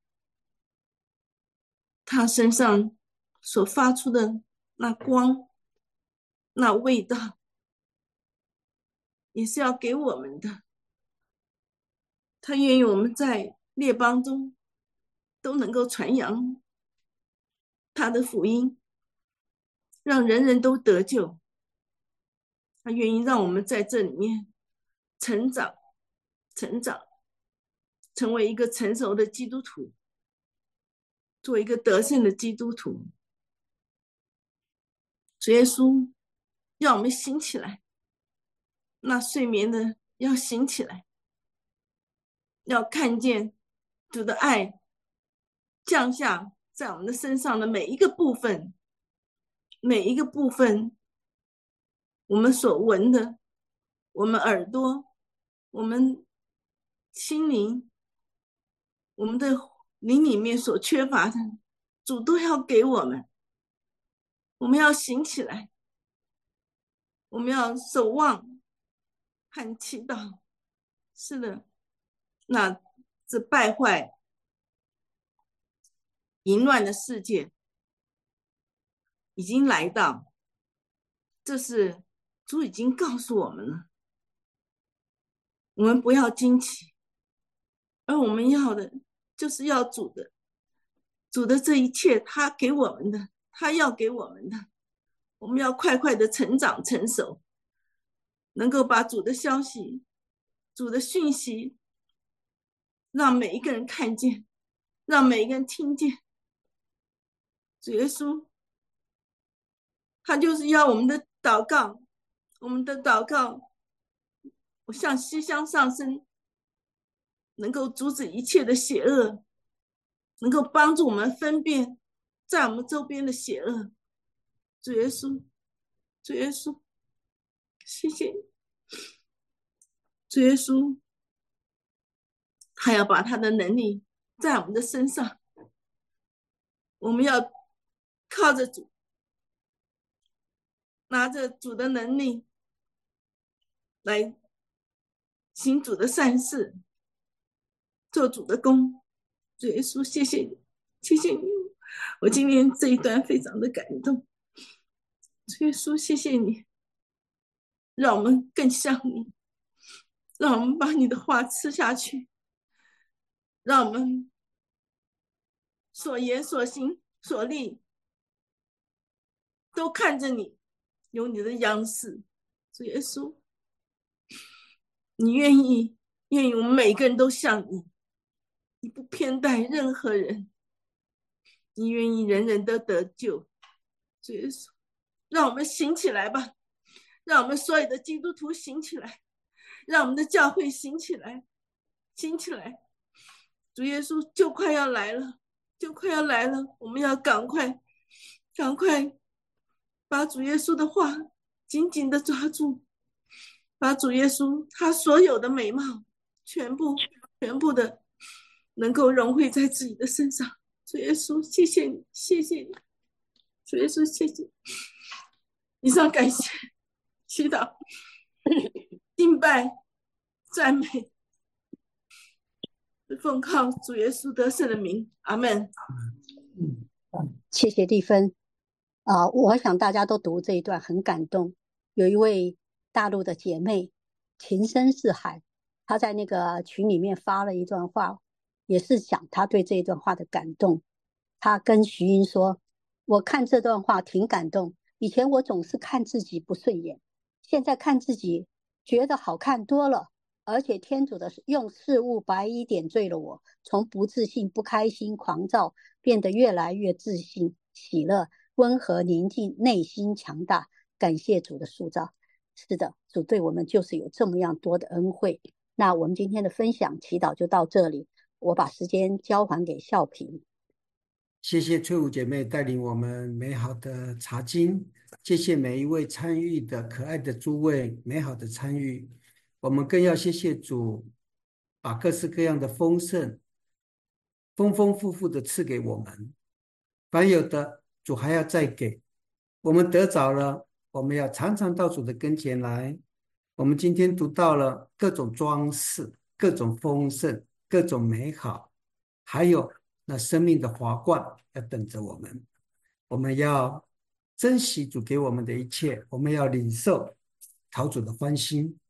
他身上所发出的那光，那味道，也是要给我们的。他愿意我们在列邦中都能够传扬他的福音，让人人都得救。他愿意让我们在这里面成长，成长，成为一个成熟的基督徒，做一个得胜的基督徒。主耶稣要我们醒起来，那睡眠的要醒起来，要看见主的爱降下在我们的身上的每一个部分，每一个部分，我们所闻的，我们耳朵，我们心灵，我们的灵里面所缺乏的，主都要给我们。我们要醒起来，我们要守望和祈祷。是的，那这败坏淫乱的世界已经来到，这是主已经告诉我们了。我们不要惊奇，而我们要的就是要主的，主的这一切他给我们的，他要给我们的，我们要快快的成长成熟，能够把主的消息，主的讯息让每一个人看见，让每一个人听见。主耶稣他就是要我们的祷告，我们的祷告我像西香上升，能够阻止一切的邪恶，能够帮助我们分辨在我们周边的邪恶。主耶稣，主耶稣，谢谢你。主耶稣他要把他的能力在我们的身上，我们要靠着主，拿着主的能力来行主的善事，做主的工。主耶稣，谢谢你，谢谢你，我今天这一段非常的感动。主耶稣，谢谢你，让我们更像你，让我们把你的话吃下去，让我们所言所行所立都看着你，有你的样式。主耶稣，你愿意愿意我们每个人都像你，你不偏待任何人，你愿意人人都得救。主耶稣，让我们醒起来吧，让我们所有的基督徒醒起来，让我们的教会醒起来，醒起来。主耶稣就快要来了，就快要来了，我们要赶快赶快把主耶稣的话紧紧的抓住，把主耶稣他所有的美貌全部全部的能够融汇在自己的身上。主耶稣，谢谢你，谢谢你。主耶稣，谢谢。以上感谢祈祷敬拜赞美，奉靠主耶稣得胜的名，阿们。 谢谢丽芬啊、我想大家都读这一段很感动。有一位大陆的姐妹情深似海，她在那个群里面发了一段话，也是讲她对这一段话的感动。她跟徐英说，我看这段话挺感动，以前我总是看自己不顺眼，现在看自己觉得好看多了，而且天主的用事物白衣点缀了我，从不自信、不开心、狂躁，变得越来越自信、喜乐、温和、宁静，内心强大。感谢主的塑造。是的，主对我们就是有这么样多的恩惠。那我们今天的分享祈祷就到这里，我把时间交还给孝平。 谢谢翠舞姐妹带领我们美好的查经，谢谢每一位参与的可爱的诸位美好的参与。我们更要谢谢主，把各式各样的丰盛丰丰富富的赐给我们，凡有的主还要再给。我们得着了，我们要常常到主的跟前来。我们今天读到了各种装饰，各种丰盛，各种美好，还有那生命的华冠要等着我们。我们要珍惜主给我们的一切，我们要领受讨主的欢心。